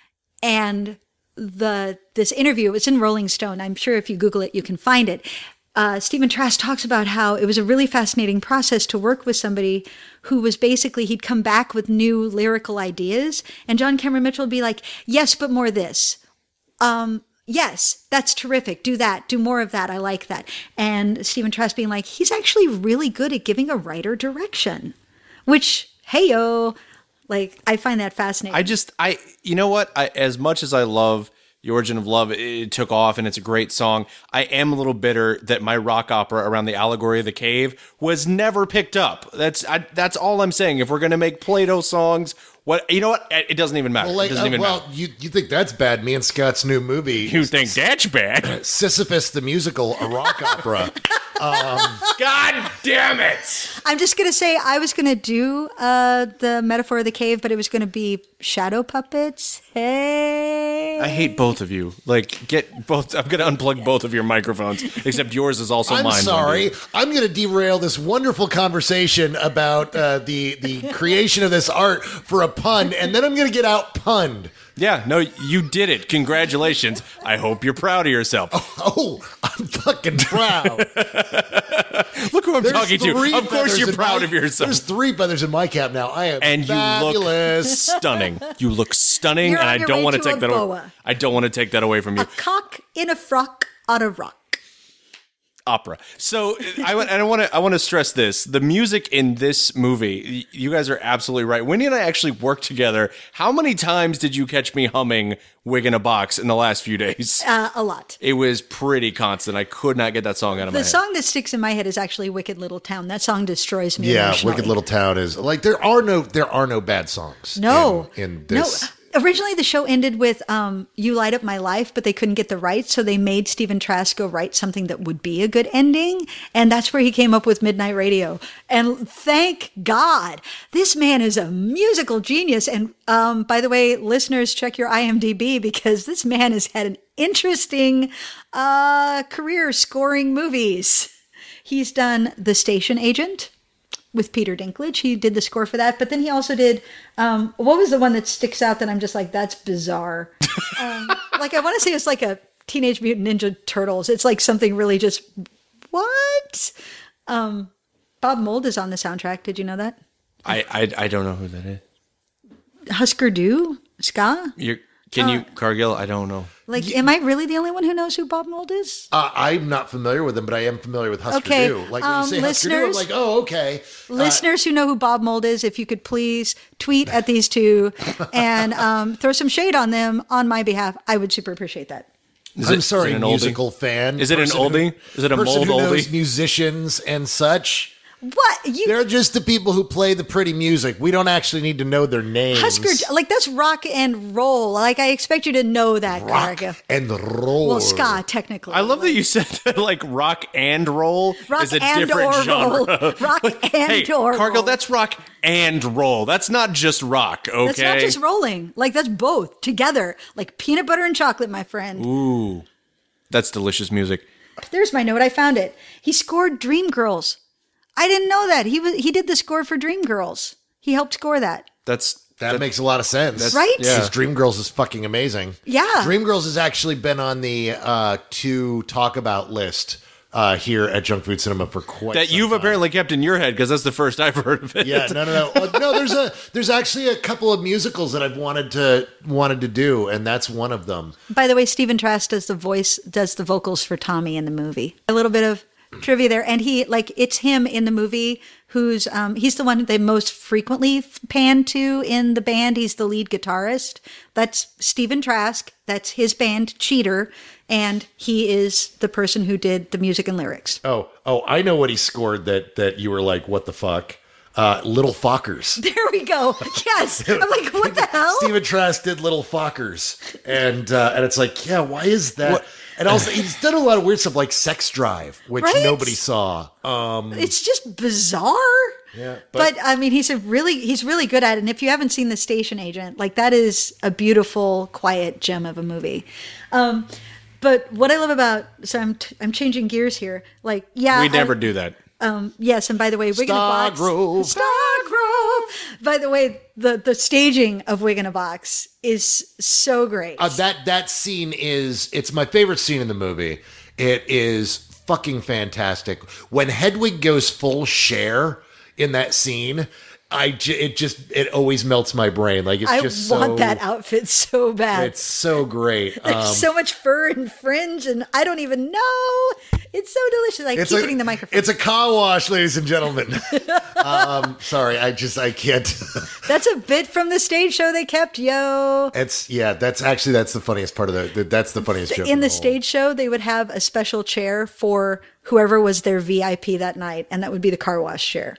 And the this interview, it's in Rolling Stone. I'm sure if you Google it, you can find it. Uh, Stephen Trask talks about how it was a really fascinating process to work with somebody who was basically, he'd come back with new lyrical ideas. And John Cameron Mitchell would be like, yes, but more this. Um, yes, that's terrific. Do that. Do more of that. I like that. And Stephen Trask being like, he's actually really good at giving a writer direction, which, hey-o, like, I find that fascinating. I just, I, you know what? I, as much as I love The Origin of Love, it took off and it's a great song, I am a little bitter that my rock opera around the allegory of the cave was never picked up. That's I, that's all I'm saying. If we're going to make Plato songs, what, you know what? It doesn't even matter. Well, like, it doesn't uh, even well matter. you, you think that's bad. Me and Scott's new movie. You think that's bad? Sisyphus the Musical, a rock opera. Um, God damn it! I'm just going to say I was going to do uh, the metaphor of the cave, but it was going to be shadow puppets. Hey. I hate both of you. Like, get both. I'm going to unplug both of your microphones, except yours is also I'm mine. sorry. I'm going to derail this wonderful conversation about uh, the the creation of this art for a pun, and then I'm going to get out punned. Yeah, no, you did it. Congratulations. I hope you're proud of yourself. Oh, I'm fucking proud. Look who I'm There's talking to. three Of course feathers you're in proud my- of yourself. There's three feathers in my cap now. I am And you look fabulous. stunning. You look stunning, You're and on I your don't way want to to take a that away. boa. I don't want to take that away from you. A cock in a frock on a rock. Opera. So I, and I want to I want to stress this: the music in this movie. You guys are absolutely right. Wendy and I actually worked together. How many times did you catch me humming "Wig in a Box" in the last few days? Uh, a lot. It was pretty constant. I could not get that song out of The my head. song that sticks in my head is actually "Wicked Little Town." That song destroys me. Yeah, emotionally. Wicked Little Town is like there are no there are no bad songs. No, in, in this. no. Originally, the show ended with um, "You Light Up My Life," but they couldn't get the rights, so they made Stephen Trask go write something that would be a good ending, and that's where he came up with Midnight Radio. And thank God, this man is a musical genius. And um, by the way, listeners, check your I M D B because this man has had an interesting uh, career scoring movies. He's done The Station Agent with Peter Dinklage. He did the score for that. But then he also did, um, what was the one that sticks out that I'm just like, that's bizarre? um, like, I want to say it's like a Teenage Mutant Ninja Turtles. It's like something really just, what? Um, Bob Mould is on the soundtrack. Did you know that? I, I I don't know who that is. Husker Du? Ska? You're, can you, Cargill? I don't know. Like, am I really the only one who knows who Bob Mould is? Uh, I'm not familiar with them, but I am familiar with Husker Okay, Du. Like when um, you say Husker Du, I'm listeners- like, oh, okay. Uh, Listeners who know who Bob Mould is, if you could please tweet at these two and um, throw some shade on them on my behalf, I would super appreciate that. Is I'm it- sorry, is it an oldie? musical fan. Is it an person who- oldie? Is it a person mold who knows oldie? musicians and such? What? You They're just the people who play the pretty music. We don't actually need to know their names. Husker, like that's rock and roll. Like I expect you to know that, rock Cargill. and roll. Well, ska technically. I love that Like, you said that like rock and roll Rock is a and different or genre. roll. Rock Like, and hey, or Cargill, roll. that's rock and roll. That's not just rock, okay? That's not just rolling. Like that's both together. Like peanut butter and chocolate, my friend. Ooh, that's delicious music. There's my note. I found it. He scored Dreamgirls. I didn't know that. He was he did the score for Dreamgirls. He helped score that. That's That, makes a lot of sense. Right? yeah. Because Dreamgirls is fucking amazing. Yeah. Dreamgirls has actually been on the uh, to talk about list uh, here at Junk Food Cinema for quite that some you've time. apparently kept in your head because that's the first I've heard of it. Yeah, no, no, no. Uh, no, there's a there's actually a couple of musicals that I've wanted to wanted to do, and that's one of them. By the way, Stephen Trask does the voice, does the vocals for Tommy in the movie. A little bit of trivia there, and he like it's him in the movie who's um, he's the one they most frequently pan to in the band. He's the lead guitarist. That's Stephen Trask. That's his band, Cheater, and he is the person who did the music and lyrics. Oh, oh, I know what he scored that that you were like, what the fuck? Uh, Little Fockers. There we go. Yes, I'm like, what the hell? Stephen Trask did Little Fockers, and uh, and it's like, yeah, why is that? What? And also, he's done a lot of weird stuff like Sex Drive, which Right? nobody saw. Um, It's just bizarre. Yeah, but, but- I mean, he's a really he's really good at it. And if you haven't seen The Station Agent, like that is a beautiful, quiet gem of a movie. Um, but what I love about so I'm t- I'm changing gears here. Like, yeah, We never I- do that. Um, yes, and by the way, Wig in a Box. Stargrove. Stargrove. By the way, the the staging of Wig in a Box is so great. Uh, that that scene is it's my favorite scene in the movie. It is fucking fantastic. When Hedwig goes full Cher in that scene, I j- it just it always melts my brain. Like it's I just want so, that outfit so bad. It's so great. There's Um, so much fur and fringe, and I don't even know. It's so delicious. I it's keep a, hitting the microphone. It's a car wash, ladies and gentlemen. um, sorry, I just I can't. That's a bit from the stage show they kept, yo. It's yeah. That's actually that's the funniest part of the. the that's the funniest joke In the whole- stage show, they would have a special chair for whoever was their V I P that night, and that would be the car wash chair.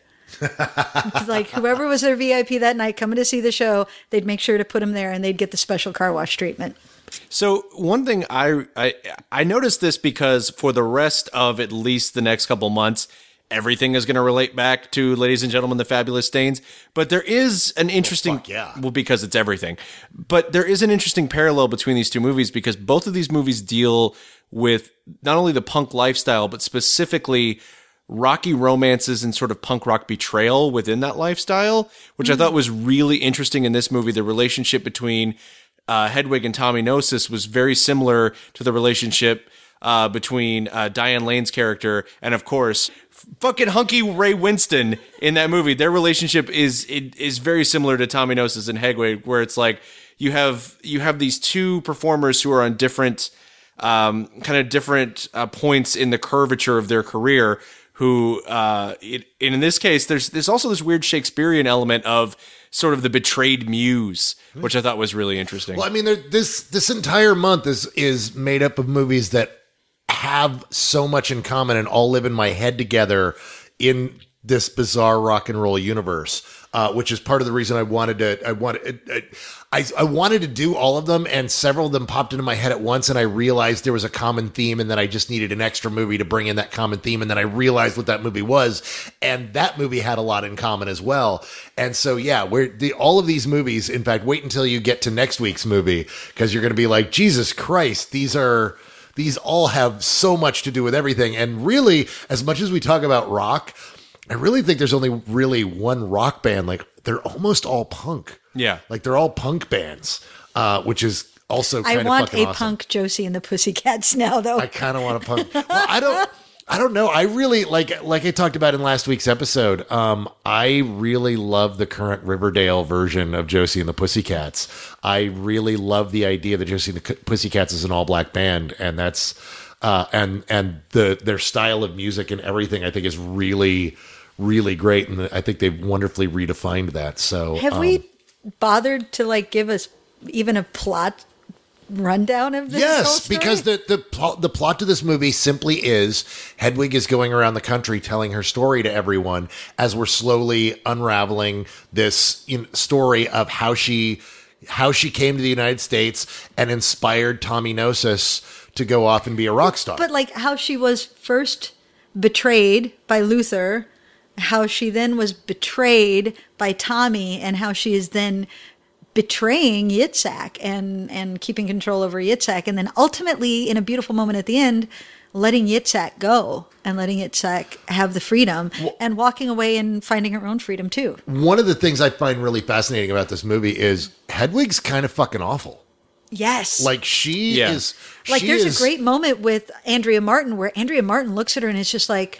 It's like whoever was their V I P that night coming to see the show, they'd make sure to put them there, and they'd get the special car wash treatment. So one thing I, I I noticed this because for the rest of at least the next couple months, everything is going to relate back to Ladies and Gentlemen, the Fabulous Stains. But there is an interesting, fuck yeah. well, because it's everything. But there is an interesting parallel between these two movies because both of these movies deal with not only the punk lifestyle, but specifically rocky romances and sort of punk rock betrayal within that lifestyle, which I thought was really interesting in this movie. The relationship between uh, Hedwig and Tommy Gnosis was very similar to the relationship uh, between uh, Diane Lane's character and, of course, f- fucking hunky Ray Winston in that movie. Their relationship is it, is very similar to Tommy Gnosis and Hedwig, where it's like you have you have these two performers who are on different um, kind of different uh, points in the curvature of their career. Who, uh, it, in this case, there's there's also this weird Shakespearean element of sort of the betrayed muse, which I thought was really interesting. Well, I mean, there, this this entire month is is made up of movies that have so much in common and all live in my head together in this bizarre rock and roll universe, uh, which is part of the reason I wanted to. I wanted. I, I wanted to do all of them, and several of them popped into my head at once, and I realized there was a common theme, and then I just needed an extra movie to bring in that common theme, and then I realized what that movie was, and that movie had a lot in common as well. And so, yeah, we're the all of these movies. In fact, wait until you get to next week's movie because you're going to be like, Jesus Christ, these are. These all have so much to do with everything. And really, as much as we talk about rock, I really think there's only really one rock band. Like, they're almost all punk. Yeah. Like, they're all punk bands, uh, which is also kind I of want fucking a awesome. punk Josie and the Pussycats now, though. I kind of want a punk. Well, I don't... I don't know. I really like, like I talked about in last week's episode. Um, I really love the current Riverdale version of Josie and the Pussycats. I really love the idea that Josie and the Pussycats is an all black band, and that's uh, and and the their style of music and everything. I think is really, really great, and I think they've wonderfully redefined that. So, Have um, we bothered to like give us even a plot rundown of this? whole Yes, story? because the the plot, the plot to this movie simply is Hedwig is going around the country telling her story to everyone as we're slowly unraveling this you know, story of how she how she came to the United States and inspired Tommy Gnosis to go off and be a rock star. But like how she was first betrayed by Luther, how she then was betrayed by Tommy, and how she is then betraying Yitzhak and and keeping control over Yitzhak, and then ultimately in a beautiful moment at the end, letting Yitzhak go and letting Yitzhak have the freedom well, and walking away and finding her own freedom too. One of the things I find really fascinating about this movie is Hedwig's kind of fucking awful. Yes. Like she yeah. is. Like she there's is, a great moment with Andrea Martin where Andrea Martin looks at her and is just like,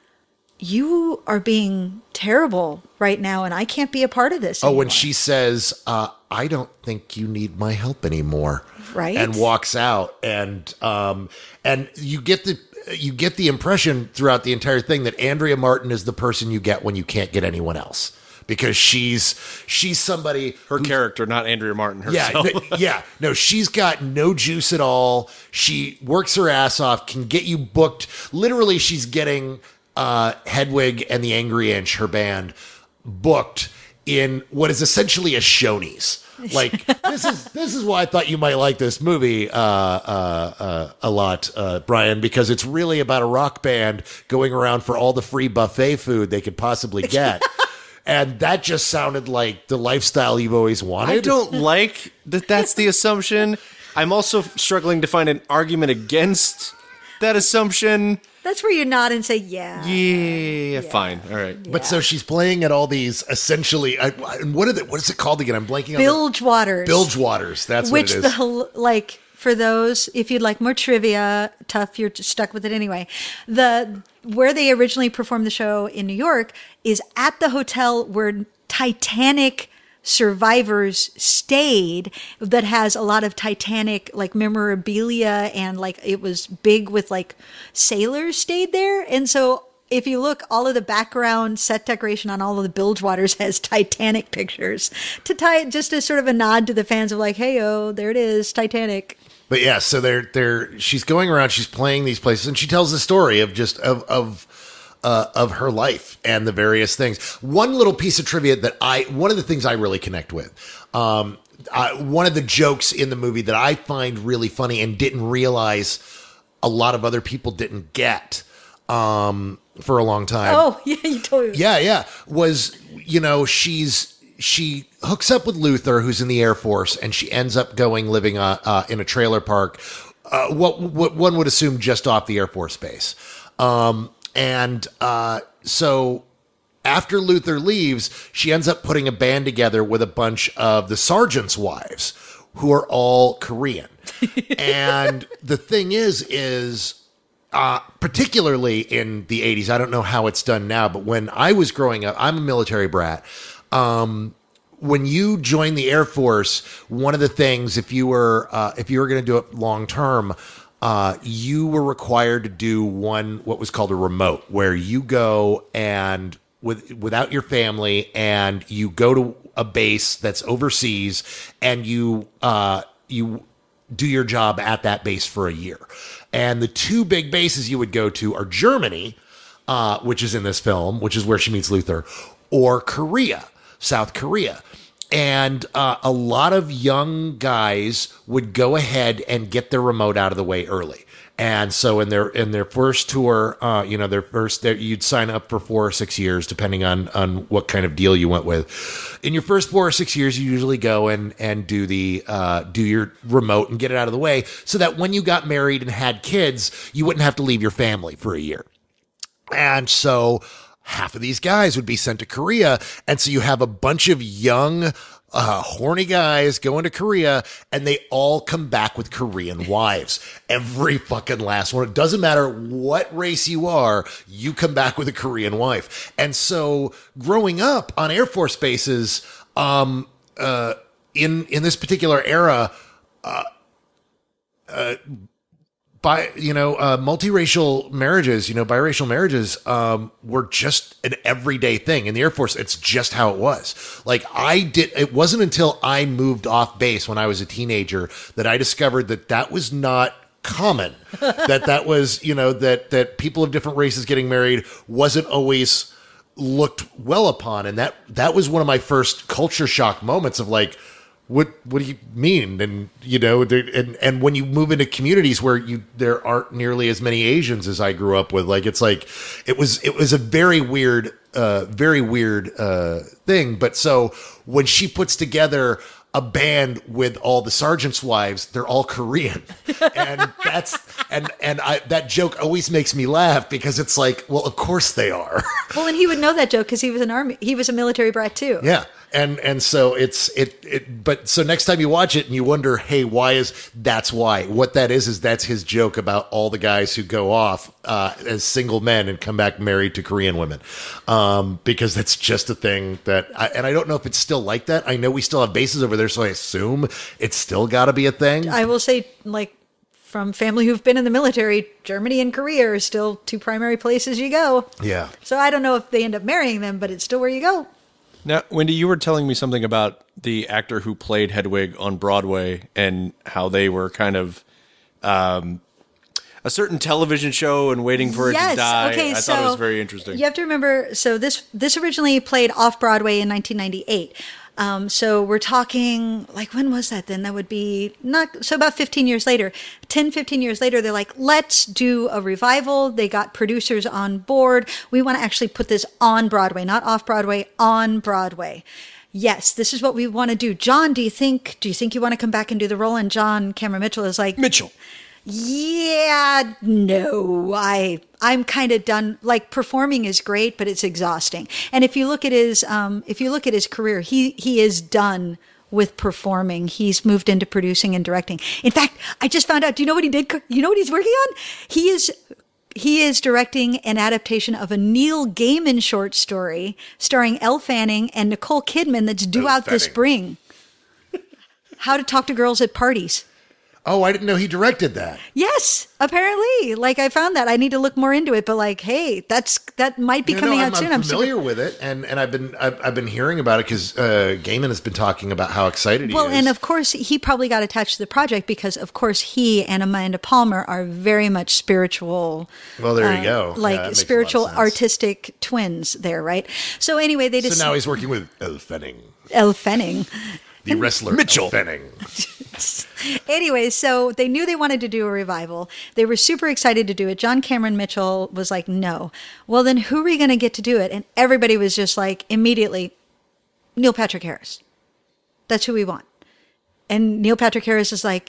you are being terrible right now and I can't be a part of this Oh, anymore. when she says, uh, I don't think you need my help anymore. Right. And walks out. And um, and you get the you get the impression throughout the entire thing that Andrea Martin is the person you get when you can't get anyone else. Because she's she's somebody her character, not Andrea Martin herself. Yeah, no, yeah, no, she's got no juice at all. She works her ass off, can get you booked. Literally, she's getting uh, Hedwig and the Angry Inch, her band, booked in what is essentially a Shoney's. Like this is this is why I thought you might like this movie uh, uh, uh, a lot, uh, Brian, because it's really about a rock band going around for all the free buffet food they could possibly get. And that just sounded like the lifestyle you've always wanted. I don't like that that's the assumption. I'm also struggling to find an argument against that assumption. That's where you nod and say, yeah. Yeah, yeah. Fine. All right. But so she's playing at all these essentially, I, I- what is it? What is it called again? I'm blanking on Bilge Waters. the Bilge Waters. That's Which what it the is. hel- like for those, if you'd like more trivia, tough, you're stuck with it anyway. The where they originally performed the show in New York is at the hotel where Titanic survivors stayed, that has a lot of Titanic like memorabilia, and like it was big with like sailors stayed there. And so if you look, all of the background set decoration on all of the Bilge Waters has Titanic pictures to tie it just as sort of a nod to the fans of like, hey, oh, there it is, Titanic. But yeah, so they're they're she's going around, she's playing these places, and she tells the story of just of of uh, of her life and the various things. One little piece of trivia that I one of the things I really connect with, um, I, one of the jokes in the movie that I find really funny and didn't realize a lot of other people didn't get um, for a long time. Oh yeah, you told me. Yeah, yeah, was you know she's. She hooks up with Luther, who's in the Air Force, and she ends up going living uh, uh, in a trailer park, uh, what, what one would assume just off the Air Force Base. Um, and uh, so after Luther leaves, she ends up putting a band together with a bunch of the sergeants' wives, who are all Korean. And the thing is, is uh, particularly in the eighties, I don't know how it's done now, but when I was growing up, I'm a military brat. Um, when you join the Air Force, one of the things, if you were, uh, if you were going to do it long term, uh, you were required to do one, what was called a remote, where you go and with, without your family, and you go to a base that's overseas, and you, uh, you do your job at that base for a year. And the two big bases you would go to are Germany, uh, which is in this film, which is where she meets Luther, or Korea. South Korea. And uh, a lot of young guys would go ahead and get their remote out of the way early. And so in their in their first tour, uh, you know, their first, their, you'd sign up for four or six years, depending on on what kind of deal you went with. In your first four or six years, you usually go and and do the uh, do your remote and get it out of the way, so that when you got married and had kids, you wouldn't have to leave your family for a year. And so half of these guys would be sent to Korea. And so you have a bunch of young, uh, horny guys going to Korea, and they all come back with Korean wives. Every fucking last one. It doesn't matter what race you are, you come back with a Korean wife. And so growing up on Air Force bases, um, uh, in, in this particular era, uh, uh, By, you know, uh, multiracial marriages, you know, biracial marriages um, were just an everyday thing. In the Air Force, it's just how it was. Like, I did, it wasn't until I moved off base when I was a teenager that I discovered that that was not common. that that was, you know, that, that people of different races getting married wasn't always looked well upon. And that, that was one of my first culture shock moments of like, What what do you mean? And you know, there, and and when you move into communities where you there aren't nearly as many Asians as I grew up with, like it's like it was it was a very weird, uh, very weird uh, thing. But so when she puts together a band with all the sergeants' wives. They're all Korean, and that's and and I, that joke always makes me laugh because it's like, well, of course they are. Well, and he would know that joke because he was an army. He was a military brat too. Yeah. And and so it's it it but so next time you watch it and you wonder, hey, why is that's why what that is is that's his joke about all the guys who go off uh, as single men and come back married to Korean women, um, because that's just a thing that I, and I don't know if it's still like that. I know we still have bases over there, so I assume it's still got to be a thing. I will say, like, from family who've been in the military, Germany and Korea are still two primary places you go. Yeah. So I don't know if they end up marrying them, but it's still where you go. Now, Wendy, you were telling me something about the actor who played Hedwig on Broadway and how they were kind of um, a certain television show and waiting for yes. it to die. Okay, I so thought it was very interesting. You have to remember, so this this originally played off Broadway in nineteen ninety-eight. Um, so we're talking, like, when was that then? That would be not, so about fifteen years later, ten, fifteen years later, they're like, let's do a revival. They got producers on board. We want to actually put this on Broadway, not off Broadway, on Broadway. Yes, this is what we want to do. John, do you think, do you think you want to come back and do the role? And John Cameron Mitchell is like, Mitchell. Yeah, no, I, I'm kind of done. Like, performing is great, but it's exhausting. And if you look at his, um, if you look at his career, he, he is done with performing. He's moved into producing and directing. In fact, I just found out, do you know what he did? You know what he's working on? He is, he is directing an adaptation of a Neil Gaiman short story starring Elle Fanning and Nicole Kidman that's due Elle out this Fanning. spring. How to Talk to Girls at Parties. Oh, I didn't know he directed that. Yes, apparently. Like, I found that. I need to look more into it. But like, hey, that's that might be No, coming no, out I'm, soon. I'm super- familiar with it, and, and I've been I've, I've been hearing about it because uh, Gaiman has been talking about how excited he Well, is. and of course, he probably got attached to the project because, of course, he and Amanda Palmer are very much spiritual. Well, there you uh, go. Yeah, Like that makes a lot of spiritual, sense. artistic twins there, right? So anyway, they just So now he's working with Elle Fanning, Elle Fanning. the wrestler Mitchell. Elle Fanning. Anyway, so they knew they wanted to do a revival. They were super excited to do it. John Cameron Mitchell was like, no. Well, then who are we going to get to do it? And everybody was just like, immediately, Neil Patrick Harris. That's who we want. And Neil Patrick Harris is like,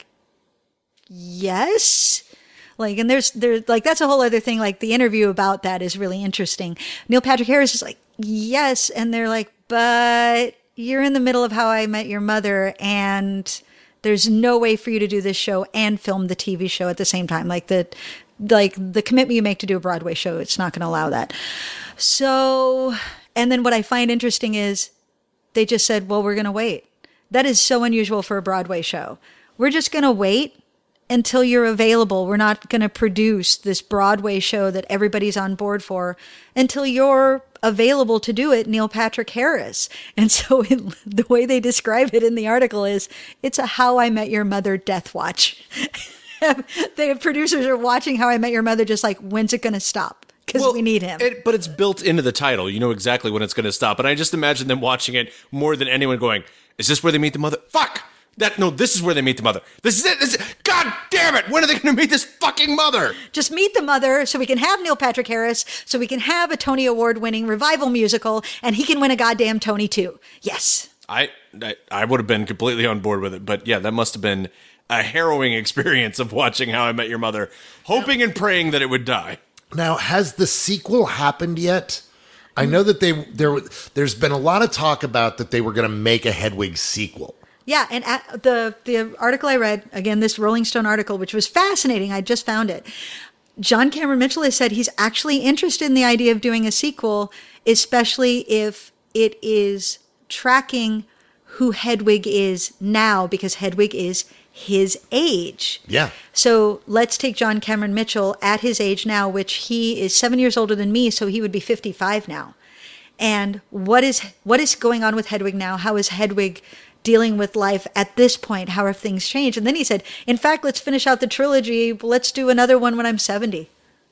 yes. Like, and there's, there's like, that's a whole other thing. Like, the interview about that is really interesting. Neil Patrick Harris is like, yes. And they're like, but you're in the middle of How I Met Your Mother, and there's no way for you to do this show and film the T V show at the same time. Like the, like the commitment you make to do a Broadway show, it's not going to allow that. So, and then what I find interesting is they just said, well, we're going to wait. That is so unusual for a Broadway show. We're just going to wait until you're available. We're not going to produce this Broadway show that everybody's on board for until you're available to do it, Neil Patrick Harris. And so it, the way they describe it in the article is it's a How I Met Your Mother death watch. The producers are watching How I Met Your Mother just like, when's it going to stop? Because Well, we need him. It, but it's built into the title. You know exactly when it's going to stop. And I just imagine them watching it more than anyone going, is this where they meet the mother? Fuck! That No, this is where they meet the mother. This is it. This is, God damn it! When are they going to meet this fucking mother? Just meet the mother so we can have Neil Patrick Harris, so we can have a Tony Award winning revival musical, and he can win a goddamn Tony too. Yes. I, I I would have been completely on board with it. But yeah, that must have been a harrowing experience of watching How I Met Your Mother, hoping and praying that it would die. Now, has the sequel happened yet? I know that they there there's been a lot of talk about that they were going to make a Hedwig sequel. Yeah, and at the the article I read, again, this Rolling Stone article, which was fascinating, I just found it. John Cameron Mitchell has said he's actually interested in the idea of doing a sequel, especially if it is tracking who Hedwig is now, because Hedwig is his age. Yeah. So let's take John Cameron Mitchell at his age now, which he is seven years older than me, so he would be fifty-five now. And what is what is going on with Hedwig now? How is Hedwig dealing with life at this point? How have things changed? And then he said, in fact, let's finish out the trilogy. Let's do another one when I'm seventy.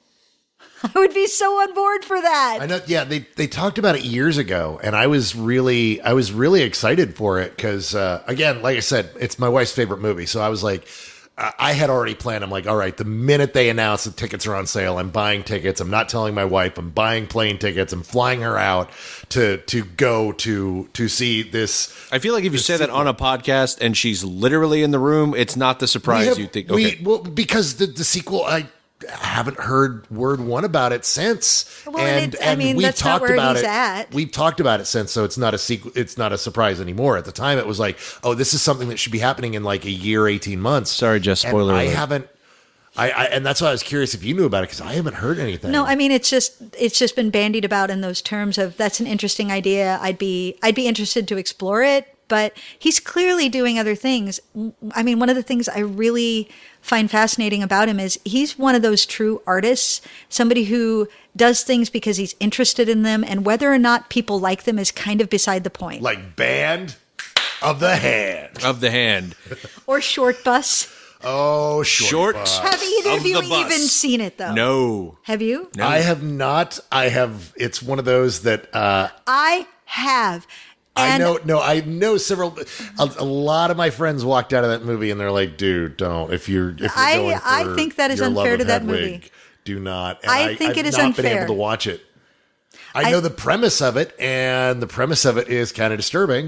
I would be so on board for that. I know. Yeah, they they talked about it years ago, and I was really I was really excited for it because uh, again, like I said, it's my wife's favorite movie. So I was like, I I had already planned. I'm like, all right, the minute they announce the tickets are on sale, I'm buying tickets. I'm not telling my wife. I'm buying plane tickets. I'm flying her out to to go to to see this. I feel like if you say that on a podcast and she's literally in the room, it's not the surprise have- you think. we- Okay, well, because the, the sequel, I haven't heard word one about it since. Well, and and it- I mean, we've that's not talked where about he's it. at. We've talked about it since, so it's not a sequel. It's not a surprise anymore. At the time, it was like, oh, this is something that should be happening in like a year, eighteen months. Sorry, Jess, And spoiler I alert. haven't. I, I and that's why I was curious if you knew about it because I haven't heard anything. No, I mean it's just it's just been bandied about in those terms of that's an interesting idea. I'd be I'd be interested to explore it, but he's clearly doing other things. I mean, one of the things I really find fascinating about him is he's one of those true artists, somebody who does things because he's interested in them, and whether or not people like them is kind of beside the point. like Band of the Hand. of the hand. Or Short Bus. Oh, short. Short. bus. Have either Of of you the bus. even seen it though? No. Have you? No. I have not. I have. It's one of those that. uh I have. I And know, no, I know several. A, a lot of my friends walked out of that movie and they're like, "Dude, don't." If you're, if you're I- going I for think that is your love unfair of to that Hedwig, movie. Do not. And I think I've it is not been unfair. able to watch it. I I- know the premise of it, and the premise of it is kind of disturbing.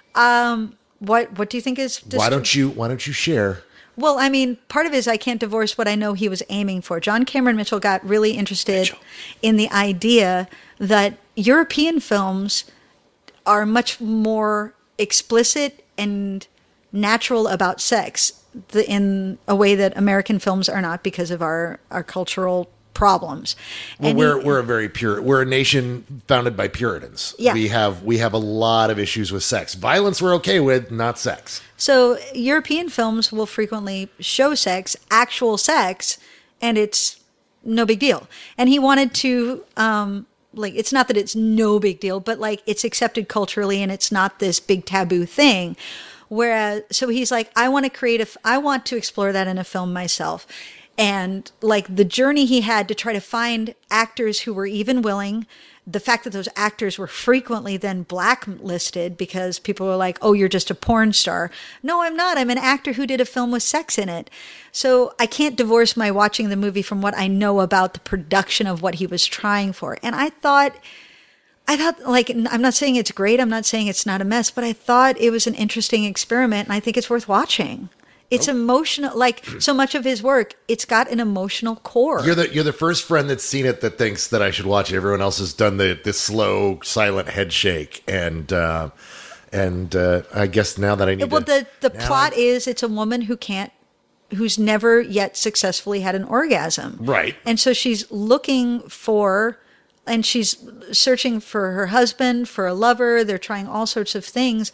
what what do you think is dis- Why don't you? Why don't you share? Well, I mean, part of it is I can't divorce what I know he was aiming for. John Cameron Mitchell got really interested in the idea that European films are much more explicit and natural about sex the, in a way that American films are not because of our, our cultural problems. Well, And we're he- we're a very pure. We're a nation founded by Puritans. Yeah. we have we have a lot of issues with sex. Violence we're okay with, not sex. So European films will frequently show sex, actual sex, and it's no big deal. And he wanted to, um, like, it's not that it's no big deal, but like it's accepted culturally and it's not this big taboo thing. Whereas, so he's like, I want to create a, f- I want to explore that in a film myself. And like the journey he had to try to find actors who were even willing, the fact that those actors were frequently then blacklisted because people were like, oh, you're just a porn star. No, I'm not. I'm an actor who did a film with sex in it. So I can't divorce my watching the movie from what I know about the production of what he was trying for. And I thought, I thought, like, I'm not saying it's great. I'm not saying it's not a mess, but I thought it was an interesting experiment and I think it's worth watching. It's emotional, like so much of his work, it's got an emotional core. You're the you're the first friend that's seen it that thinks that I should watch it. Everyone else has done the the slow, silent head shake, and uh, and uh, I guess now that I need Well, to, the, the now plot I- is it's a woman who can't, who's never yet successfully had an orgasm. Right. And so she's looking for, and she's searching for her husband, for a lover. They're trying all sorts of things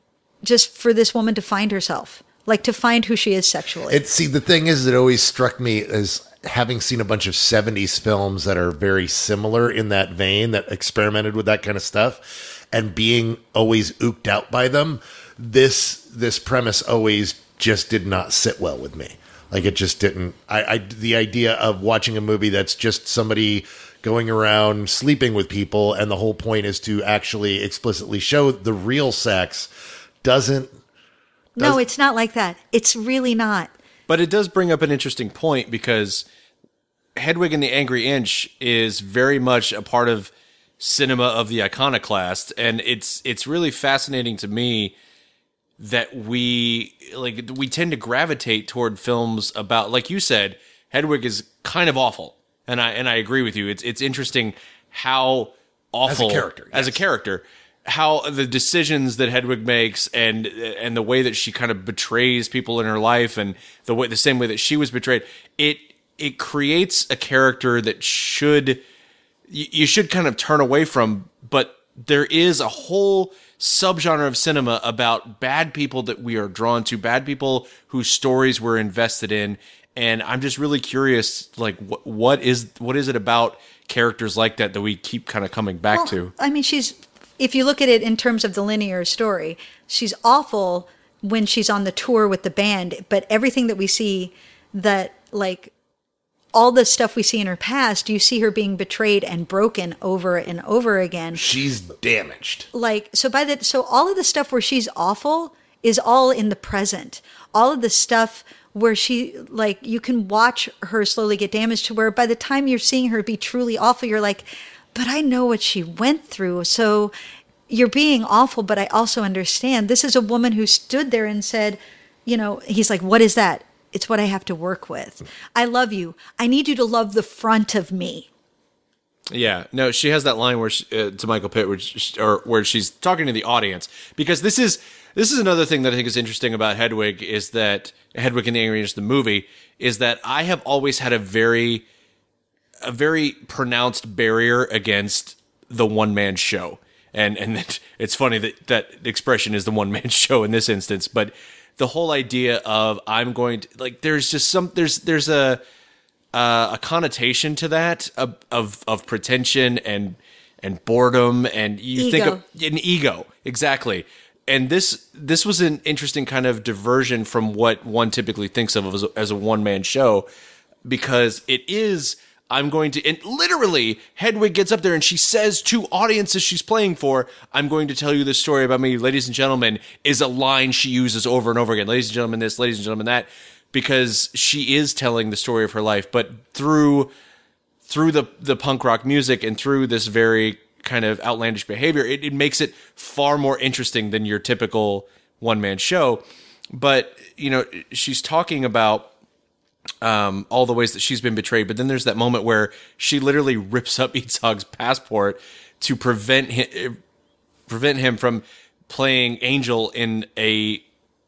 just for this woman to find herself, like to find who she is sexually. It see the thing is, it always struck me as having seen a bunch of seventies films that are very similar in that vein that experimented with that kind of stuff, and being always ooked out by them. This this premise always just did not sit well with me. Like it just didn't. I, I the idea of watching a movie that's just somebody going around sleeping with people, and the whole point is to actually explicitly show the real sex doesn't. no, does- it's not like that. It's really not. But it does bring up an interesting point because Hedwig and the Angry Inch is very much a part of cinema of the iconoclast, and it's it's really fascinating to me that we like we tend to gravitate toward films about, like you said, Hedwig is kind of awful, and I and I agree with you. It's it's interesting how awful character, as a yes. character. How the decisions that Hedwig makes and and the way that she kind of betrays people in her life, and the way the same way that she was betrayed, it it creates a character that should you, you should kind of turn away from. But there is a whole subgenre of cinema about bad people that we are drawn to, bad people whose stories we're invested in, and I'm just really curious, like what what is what is it about characters like that that we keep kind of coming back Well, to? I mean, she's, if you look at it in terms of the linear story, she's awful when she's on the tour with the band, but everything that we see that, like, all the stuff we see in her past, you see her being betrayed and broken over and over again. She's damaged. Like, so by the, so all of the stuff where she's awful is all in the present. All of the stuff where she, like, you can watch her slowly get damaged to where by the time you're seeing her be truly awful, you're like, but I know what she went through. So you're being awful, but I also understand. This is a woman who stood there and said, you know, he's like, what is that? It's what I have to work with. I love you. I need you to love the front of me. Yeah, no, she has that line where she, uh, to Michael Pitt, which, or where she's talking to the audience, because this is this is another thing that I think is interesting about Hedwig is that Hedwig and the Angry Inch, the movie, is that I have always had a very a very pronounced barrier against the one man show, and and it, it's funny that that expression is the one man show in this instance, but the whole idea of I'm going to like there's just some there's there's a Uh, a connotation to that of, of of pretension and and boredom, and you ego. think of an ego, exactly. And this this was an interesting kind of diversion from what one typically thinks of as a, as a one man show, because it is. I'm going to, and literally, Hedwig gets up there and she says to audiences she's playing for, "I'm going to tell you this story about me, ladies and gentlemen," is a line she uses over and over again. Ladies and gentlemen, this, ladies and gentlemen, that. Because she is telling the story of her life, but through through the, the punk rock music and through this very kind of outlandish behavior, it, it makes it far more interesting than your typical one-man show. But, you know, she's talking about um, all the ways that she's been betrayed, but then there's that moment where she literally rips up Itzhak's passport to prevent him, prevent him from playing Angel in a...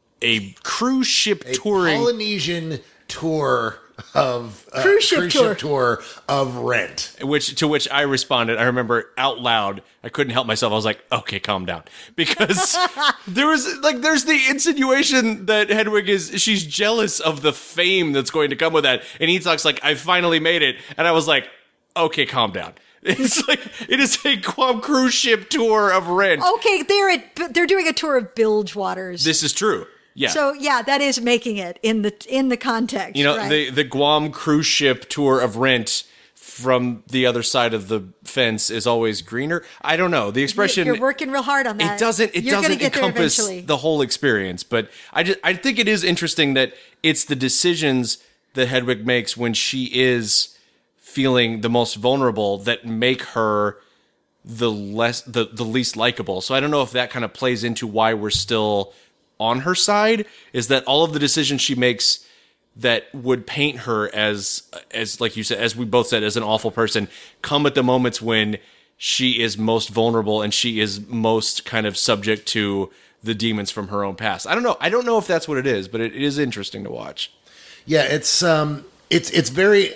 a cruise ship a touring Polynesian tour of uh, Cruise ship cruise tour. ship tour of Rent. which to which I responded. I remember out loud. I couldn't help myself. I was like, "Okay, calm down," because there was like there's the insinuation that Hedwig is she's jealous of the fame that's going to come with that, and Itzhak's like, "I finally made it," and I was like, "Okay, calm down." It's like it is a Guam cruise ship tour of Rent. Okay, they're at, they're doing a tour of Bilgewater's. This is true. Yeah. So yeah, that is making it in the in the context. You know, right? the, the Guam cruise ship tour of Rent from the other side of the fence is always greener. I don't know. The expression... You're working real hard on that. It doesn't, it You're gonna doesn't get there encompass eventually. the whole experience. But I, just, I think it is interesting that it's the decisions that Hedwig makes when she is feeling the most vulnerable that make her the less the, the least likable. So I don't know if that kind of plays into why we're still... on her side, is that all of the decisions she makes that would paint her as, as like you said, as we both said, as an awful person, come at the moments when she is most vulnerable and she is most kind of subject to the demons from her own past. I don't know. I don't know if that's what it is, but it, it is interesting to watch. Yeah, it's um, it's it's very.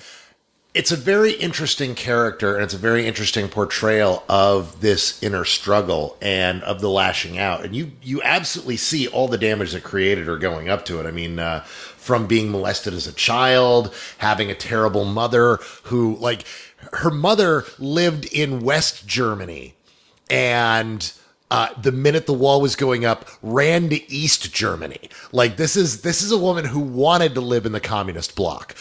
It's a very interesting character, and it's a very interesting portrayal of this inner struggle and of the lashing out. And you you absolutely see all the damage that created her going up to it. I mean, uh, from being molested as a child, having a terrible mother who, like, her mother lived in West Germany, and... Uh, the minute the wall was going up, ran to East Germany. Like this is this is a woman who wanted to live in the communist bloc.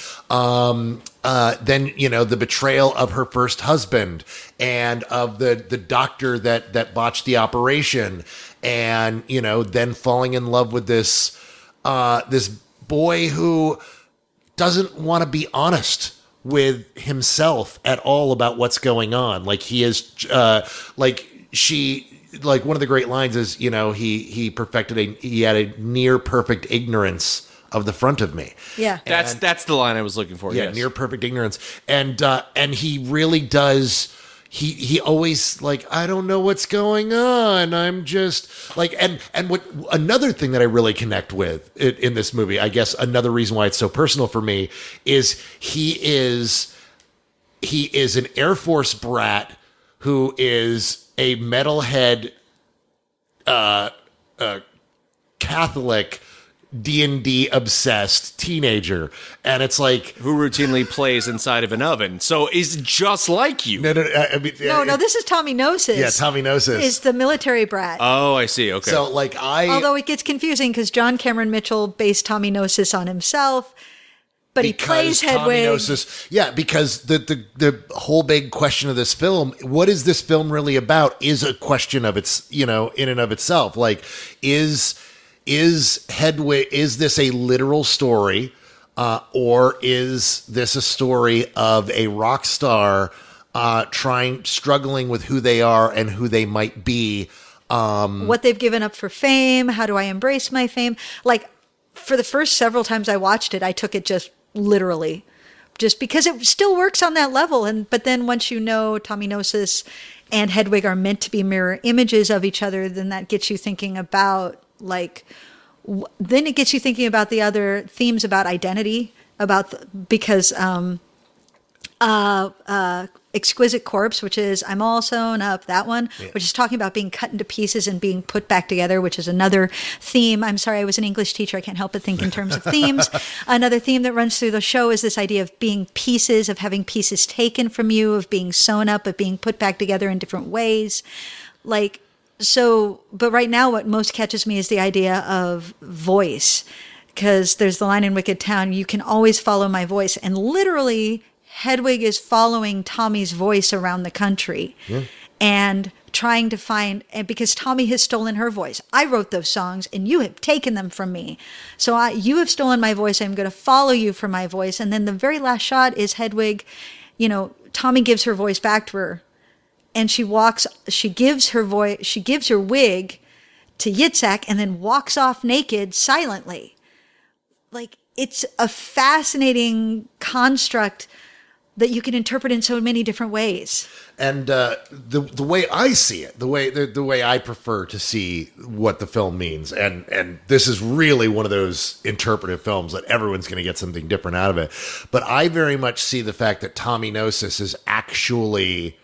Um, uh, then you know the betrayal of her first husband and of the the doctor that that botched the operation, and you know then falling in love with this uh, this boy who doesn't want to be honest with himself at all about what's going on. Like he is uh, like she. Like one of the great lines is, you know, he he perfected a he had a near perfect ignorance of the front of me. Yeah, That's that's the line I was looking for. Yeah, yes. near perfect ignorance, and uh, and he really does. He he always like I don't know what's going on. I'm just like and and what another thing that I really connect with in, in this movie, I guess another reason why it's so personal for me is he is he is an Air Force brat who is a metalhead, uh, uh, Catholic, D and D obsessed teenager, and it's like Who routinely plays inside of an oven, so is just like you. no, no, no, I mean, no, no. This is Tommy Gnosis. yeah, Tommy Gnosis. is the military brat. Oh, I see. Okay. So, like, I Although it gets confusing because John Cameron Mitchell based Tommy Gnosis on himself, but he plays Tommy Hedwig. Gnosis, yeah, because the, the the whole big question of this film, what is this film really about, is a question of its, you know, in and of itself. Like, is is Hedwig, is this a literal story, uh, or is this a story of a rock star uh, trying, struggling with who they are and who they might be? Um, what they've given up for fame. How do I embrace my fame? Like, for the first several times I watched it, I took it just literally, just because it still works on that level. And but then once you know Tommy Gnosis and Hedwig are meant to be mirror images of each other, then that gets you thinking about, like, w- then it gets you thinking about the other themes about identity, about the, because um, uh, uh, Exquisite Corpse, which is I'm All Sewn Up, that one, yeah. which is talking about being cut into pieces and being put back together, which is another theme. I'm sorry, I was an English teacher. I can't help but think in terms of themes. Another theme that runs through the show is this idea of being pieces, of having pieces taken from you, of being sewn up, but being put back together in different ways. Like, so, but right now what most catches me is the idea of voice, because there's the line in Wicked Town, you can always follow my voice. And literally, Hedwig is following Tommy's voice around the country yeah. and trying to find, and because Tommy has stolen her voice. I wrote those songs and you have taken them from me. So I, you have stolen my voice. I'm going to follow you for my voice. And then the very last shot is Hedwig, you know, Tommy gives her voice back to her and she walks, she gives her voice, she gives her wig to Yitzhak and then walks off naked silently. Like, it's a fascinating construct that you can interpret in so many different ways. And uh, the the way I see it, the way the, the way I prefer to see what the film means, and and this is really one of those interpretive films that everyone's going to get something different out of it. But I very much see the fact that Tommy Gnosis is actually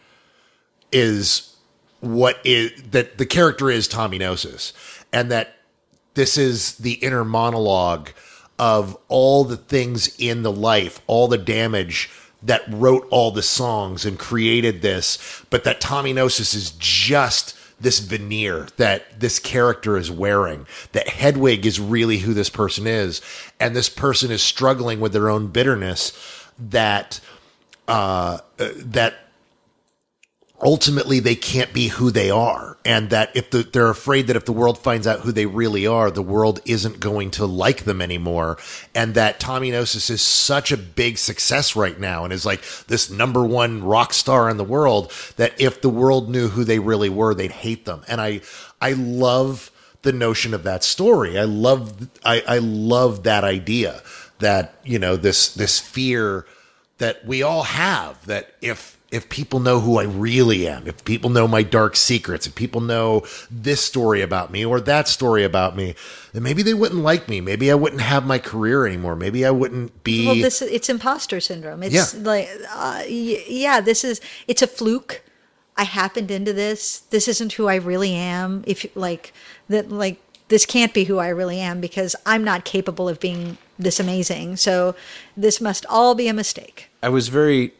is what is that the character is Tommy Gnosis, and that this is the inner monologue of all the things in the life, all the damage that wrote all the songs and created this, but that Tommy Gnosis is just this veneer that this character is wearing, that Hedwig is really who this person is, and this person is struggling with their own bitterness that uh, uh, that ultimately they can't be who they are, and that if the, they're afraid that if the world finds out who they really are, the world isn't going to like them anymore, and that Tommy Gnosis is such a big success right now and is like this number one rock star in the world, that if the world knew who they really were, they'd hate them. And I I love the notion of that story. I love I, I love that idea that, you know, this this fear that we all have, that if If people know who I really am, if people know my dark secrets, if people know this story about me or that story about me, then maybe they wouldn't like me. Maybe I wouldn't have my career anymore. Maybe I wouldn't be. Well, this it's imposter syndrome. It's yeah. like, uh, yeah, this is it's a fluke. I happened into this. This isn't who I really am. If like that, like this can't be who I really am because I'm not capable of being this amazing. So this must all be a mistake. I was very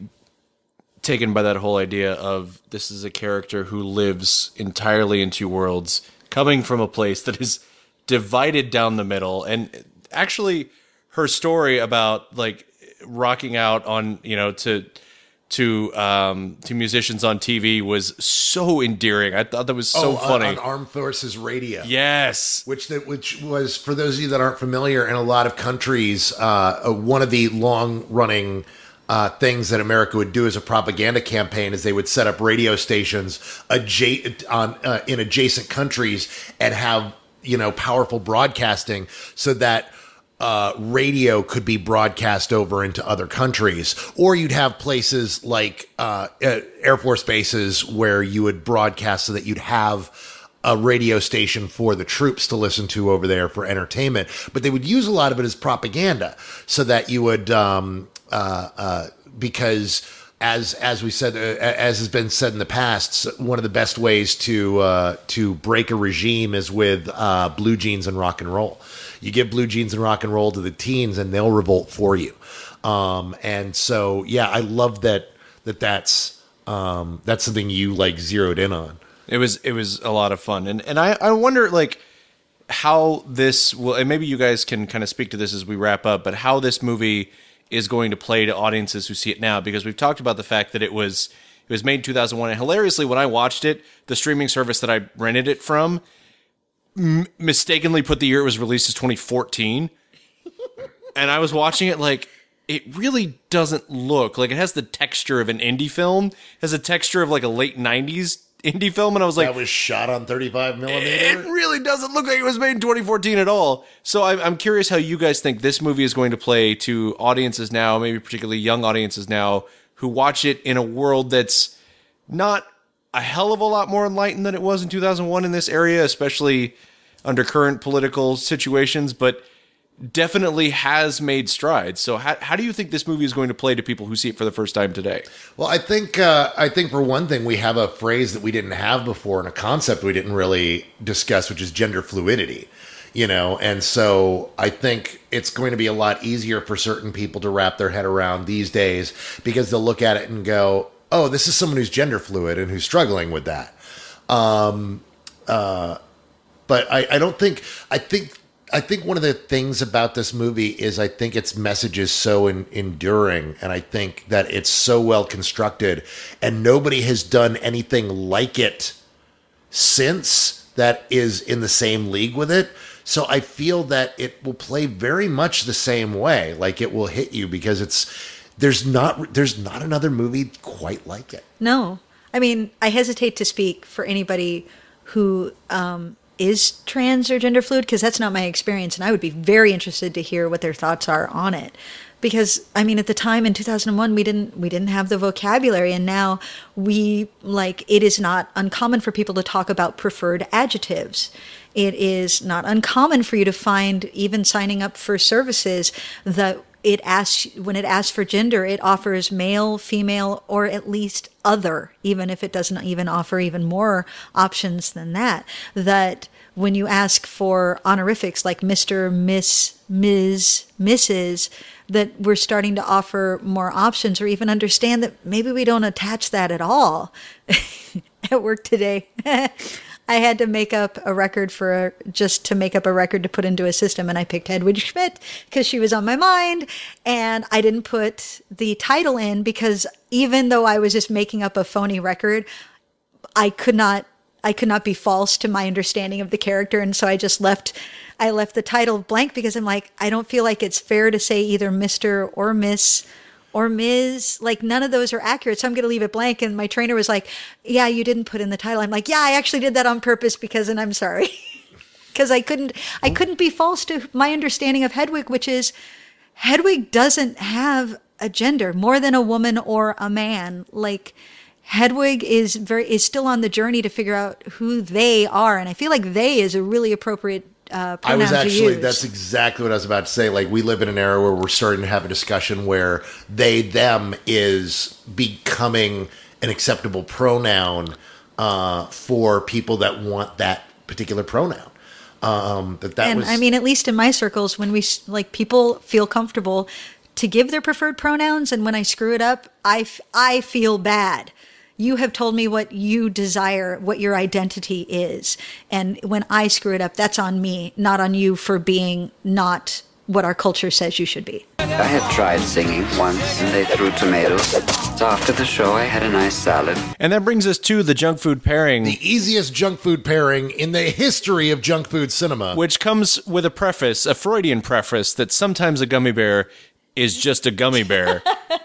taken by that whole idea of this is a character who lives entirely in two worlds, coming from a place that is divided down the middle. And actually her story about like rocking out on, you know, to to um to musicians on T V was so endearing. I thought that was so oh, funny. On, on Armed Forces Radio. Yes. Which that which was, for those of you that aren't familiar, in a lot of countries, uh one of the long running Uh, things that America would do as a propaganda campaign is they would set up radio stations adja- on uh, in adjacent countries and have, you know, powerful broadcasting so that uh, radio could be broadcast over into other countries. Or you'd have places like uh, uh, Air Force bases where you would broadcast so that you'd have a radio station for the troops to listen to over there for entertainment. But they would use a lot of it as propaganda so that you would... Um, Uh, uh, because as as we said, uh, as has been said in the past, one of the best ways to uh, to break a regime is with uh, blue jeans and rock and roll. You give blue jeans and rock and roll to the teens, and they'll revolt for you. Um, and so, yeah, I love that that that's um, that's something you like zeroed in on. It was it was a lot of fun, and and I I wonder like how this will, and maybe you guys can kind of speak to this as we wrap up, but how this movie is going to play to audiences who see it now, because we've talked about the fact that it was it was made in two thousand one, and hilariously, when I watched it, the streaming service that I rented it from m- mistakenly put the year it was released as twenty fourteen. And I was watching it like, it really doesn't look like it has the texture of an indie film. It has a texture of like a late nineties indie film. And I was like, that was shot on thirty-five millimeter. it really doesn't look like it was made in twenty fourteen at all. So I'm, I'm curious how you guys think this movie is going to play to audiences now, maybe particularly young audiences now, who watch it in a world that's not a hell of a lot more enlightened than it was in two thousand one in this area, especially under current political situations, but definitely has made strides. So how, how do you think this movie is going to play to people who see it for the first time today? Well, I think uh, I think for one thing, we have a phrase that we didn't have before and a concept we didn't really discuss, which is gender fluidity. You know, and so I think it's going to be a lot easier for certain people to wrap their head around these days because they'll look at it and go, oh, this is someone who's gender fluid and who's struggling with that. Um, uh, but I, I don't think, I think, I think one of the things about this movie is I think its message is so in, enduring, and I think that it's so well constructed, and nobody has done anything like it since that is in the same league with it. So I feel that it will play very much the same way. Like it will hit you because it's there's not there's not another movie quite like it. No, I mean I hesitate to speak for anybody who um, is trans or gender fluid because that's not my experience, and I would be very interested to hear what their thoughts are on it. Because I mean, at the time in two thousand one, we didn't we didn't have the vocabulary, and now we like it is not uncommon for people to talk about preferred adjectives. It is not uncommon for you to find, even signing up for services, that it asks when it asks for gender, it offers male, female, or at least other, even if it doesn't even offer even more options than that. That when you ask for honorifics like Mister, Miss, Miz, Missus, that we're starting to offer more options, or even understand that maybe we don't attach that at all. At work today, I had to make up a record for a, just to make up a record to put into a system, and I picked Hedwig Schmidt because she was on my mind, and I didn't put the title in because even though I was just making up a phony record, I could not I could not be false to my understanding of the character, and so I just left I left the title blank because I'm like, I don't feel like it's fair to say either Mister or Miss or Miz, like none of those are accurate. So I'm going to leave it blank. And my trainer was like, yeah, you didn't put in the title. I'm like, yeah, I actually did that on purpose because, and I'm sorry. Because I couldn't, I couldn't be false to my understanding of Hedwig, which is Hedwig doesn't have a gender more than a woman or a man. Like Hedwig is very, is still on the journey to figure out who they are. And I feel like they is a really appropriate Uh, I was actually, to that's exactly what I was about to say. Like, we live in an era where we're starting to have a discussion where they, them is becoming an acceptable pronoun uh, for people that want that particular pronoun. Um, that that and was, I mean, at least in my circles, when we, like, people feel comfortable to give their preferred pronouns, and when I screw it up, I, f- I feel bad. You have told me what you desire, what your identity is. And when I screw it up, that's on me, not on you for being not what our culture says you should be. I had tried singing once, and they threw tomatoes. So after the show, I had a nice salad. And that brings us to the junk food pairing. the easiest junk food pairing in the history of junk food cinema. Which comes with a preface, a Freudian preface, that sometimes a gummy bear is just a gummy bear.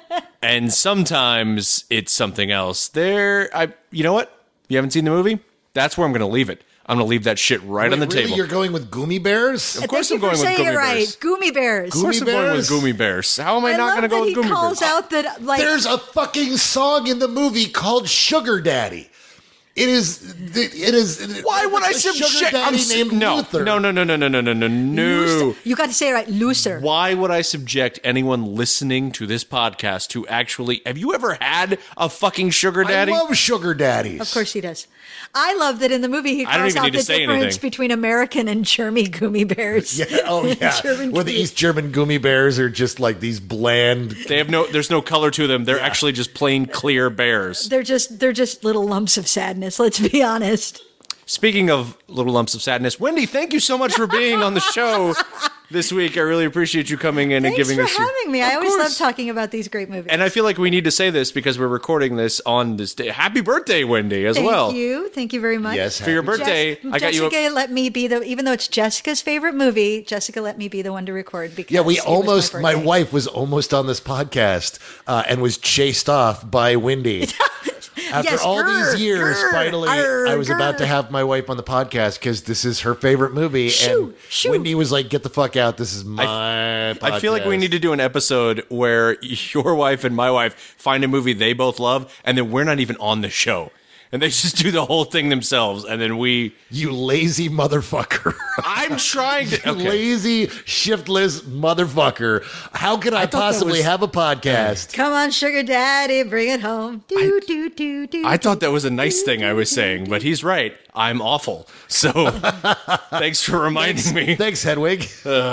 And sometimes it's something else. There, I, you know what? You haven't seen the movie? That's where I'm going to leave it. I'm going to leave that shit right Wait, on the really? table. You're going with Gummy Bears? Of course Thank I'm you going for with saying Gummy it right. Bears. Gummy Bears. Of course I'm Gummy going with Bears? Gummy Bears. How am I, I not love going to go that with he Gummy calls Bears? out that, like, There's a fucking song in the movie called Sugar Daddy. It is. It is. Why would I a Sugar subject? Daddy I'm, named no, Luther. no, no, no, no, no, no, no, no, no. Looser. You got to say it right, looser. Why would I subject anyone listening to this podcast to actually? Have you ever had a fucking sugar daddy? I love Sugar Daddies. Of course he does. I love that in the movie he I don't calls even out need the to say difference anything. between American and German gummy bears. Yeah. Oh yeah. German Where the gummy- East German Gummy Bears are just like these bland. They have no. There's no color to them. They're actually just plain clear bears. They're just they're just little lumps of sadness. Let's be honest. Speaking of little lumps of sadness, Wendy, thank you so much for being on the show this week. I really appreciate you coming in Thanks and giving for us your- having me. Of I always course. love talking about these great movies. And I feel like we need to say this because we're recording this on this day. Happy birthday, Wendy, as Thank well. you. Thank you very much. Yes, For your happy- birthday, Jess- I got you. Jessica A- let me be the, even though it's Jessica's favorite movie, Jessica let me be the one to record because Yeah, we it was my almost, my, birthday. wife was almost on this podcast uh, and was chased off by Wendy. After Yes, all grr, these years, grr, finally, arr, I was about grr. to have my wife on the podcast because this is her favorite movie. Shoo, and shoo. Wendy was like, get the fuck out. This is my podcast. I feel like we need to do an episode where your wife and my wife find a movie they both love, and then we're not even on the show. And they just do the whole thing themselves, and then we... You lazy motherfucker. I'm trying to... You Okay. lazy, shiftless motherfucker. How could I, I thought that possibly was- have a podcast? Come on, sugar daddy, bring it home. Do, do, do, do. I thought that was a nice thing I was saying, but he's right. I'm awful. So, thanks for reminding me. Thanks, Hedwig.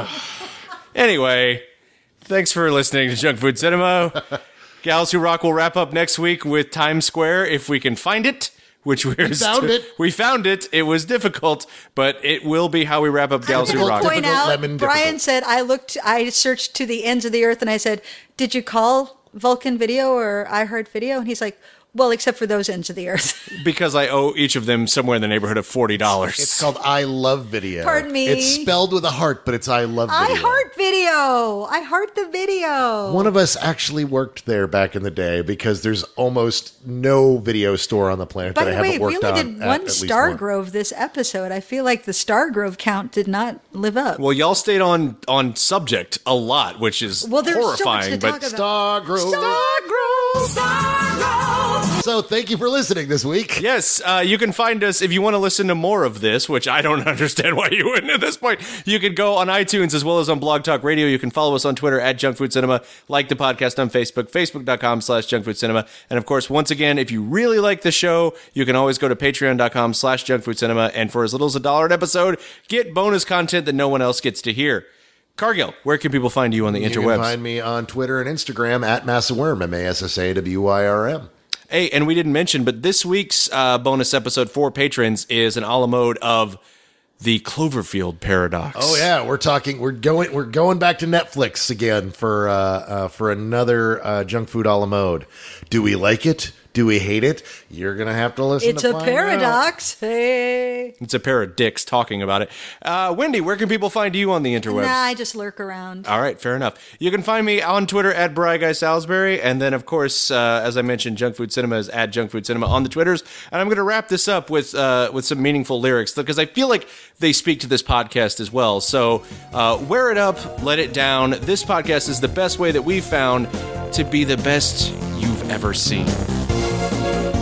Anyway, thanks for listening to Junk Food Cinema. Gals Who Rock will wrap up next week with Times Square, if we can find it, which we're We found it. We found it. It was difficult, but it will be how we wrap up Gals Who Difficult, Rock. Point Difficult, out, lemon, Brian difficult. said, I looked, I searched to the ends of the earth and I said, did you call Vulcan Video or iHeart Video? And he's like, well, except for those ends of the earth. Because I owe each of them somewhere in the neighborhood of forty dollars. It's called I Love Video. Pardon me? It's spelled with a heart, but it's I Love Video. I heart video. I heart the video. One of us actually worked there back in the day because there's almost no video store on the planet By that I the way, haven't we worked only on. did at- one at least Star one. Grove this episode. I feel like the Star Grove count did not live up. Well, y'all stayed on on subject a lot, which is Well, there's so much to horrifying. talk but about. Star Grove. Star Grove. Star Grove. So thank you for listening this week. yes, uh, you can find us if you want to listen to more of this, which I don't understand why you wouldn't at this point. You can go on iTunes as well as on Blog Talk Radio. You can follow us on Twitter at Junk Food Cinema, like the podcast on Facebook, facebook.com slash Junk Food Cinema. And of course, once again, if you really like the show, you can always go to patreon.com slash Junk Food Cinema. And for as little as a dollar an episode, get bonus content that no one else gets to hear. Cargill, where can people find you on the You interwebs? can find me on Twitter and Instagram at Massaworm, M A S S A W Y R M. Hey, and we didn't mention, but this week's uh, bonus episode for patrons is an a la mode of the Cloverfield paradox. Oh yeah, we're talking. We're going. We're going back to Netflix again for uh, uh, for another uh, junk food a la mode. Do we like it? Do we hate it? You're gonna have to listen. It's to a find paradox. Hey. It's a pair of dicks talking about it. Uh, Wendy, where can people find you on the interwebs? Nah, I just lurk around. All right, fair enough. You can find me on Twitter at Bry Guy Salisbury, and then of course, uh, as I mentioned, Junk Food Cinema is at Junk Food Cinema on the Twitters. And I'm going to wrap this up with uh, with some meaningful lyrics because I feel like they speak to this podcast as well. So uh, wear it up, let it down. This podcast is the best way that we've found to be the best you've ever seen.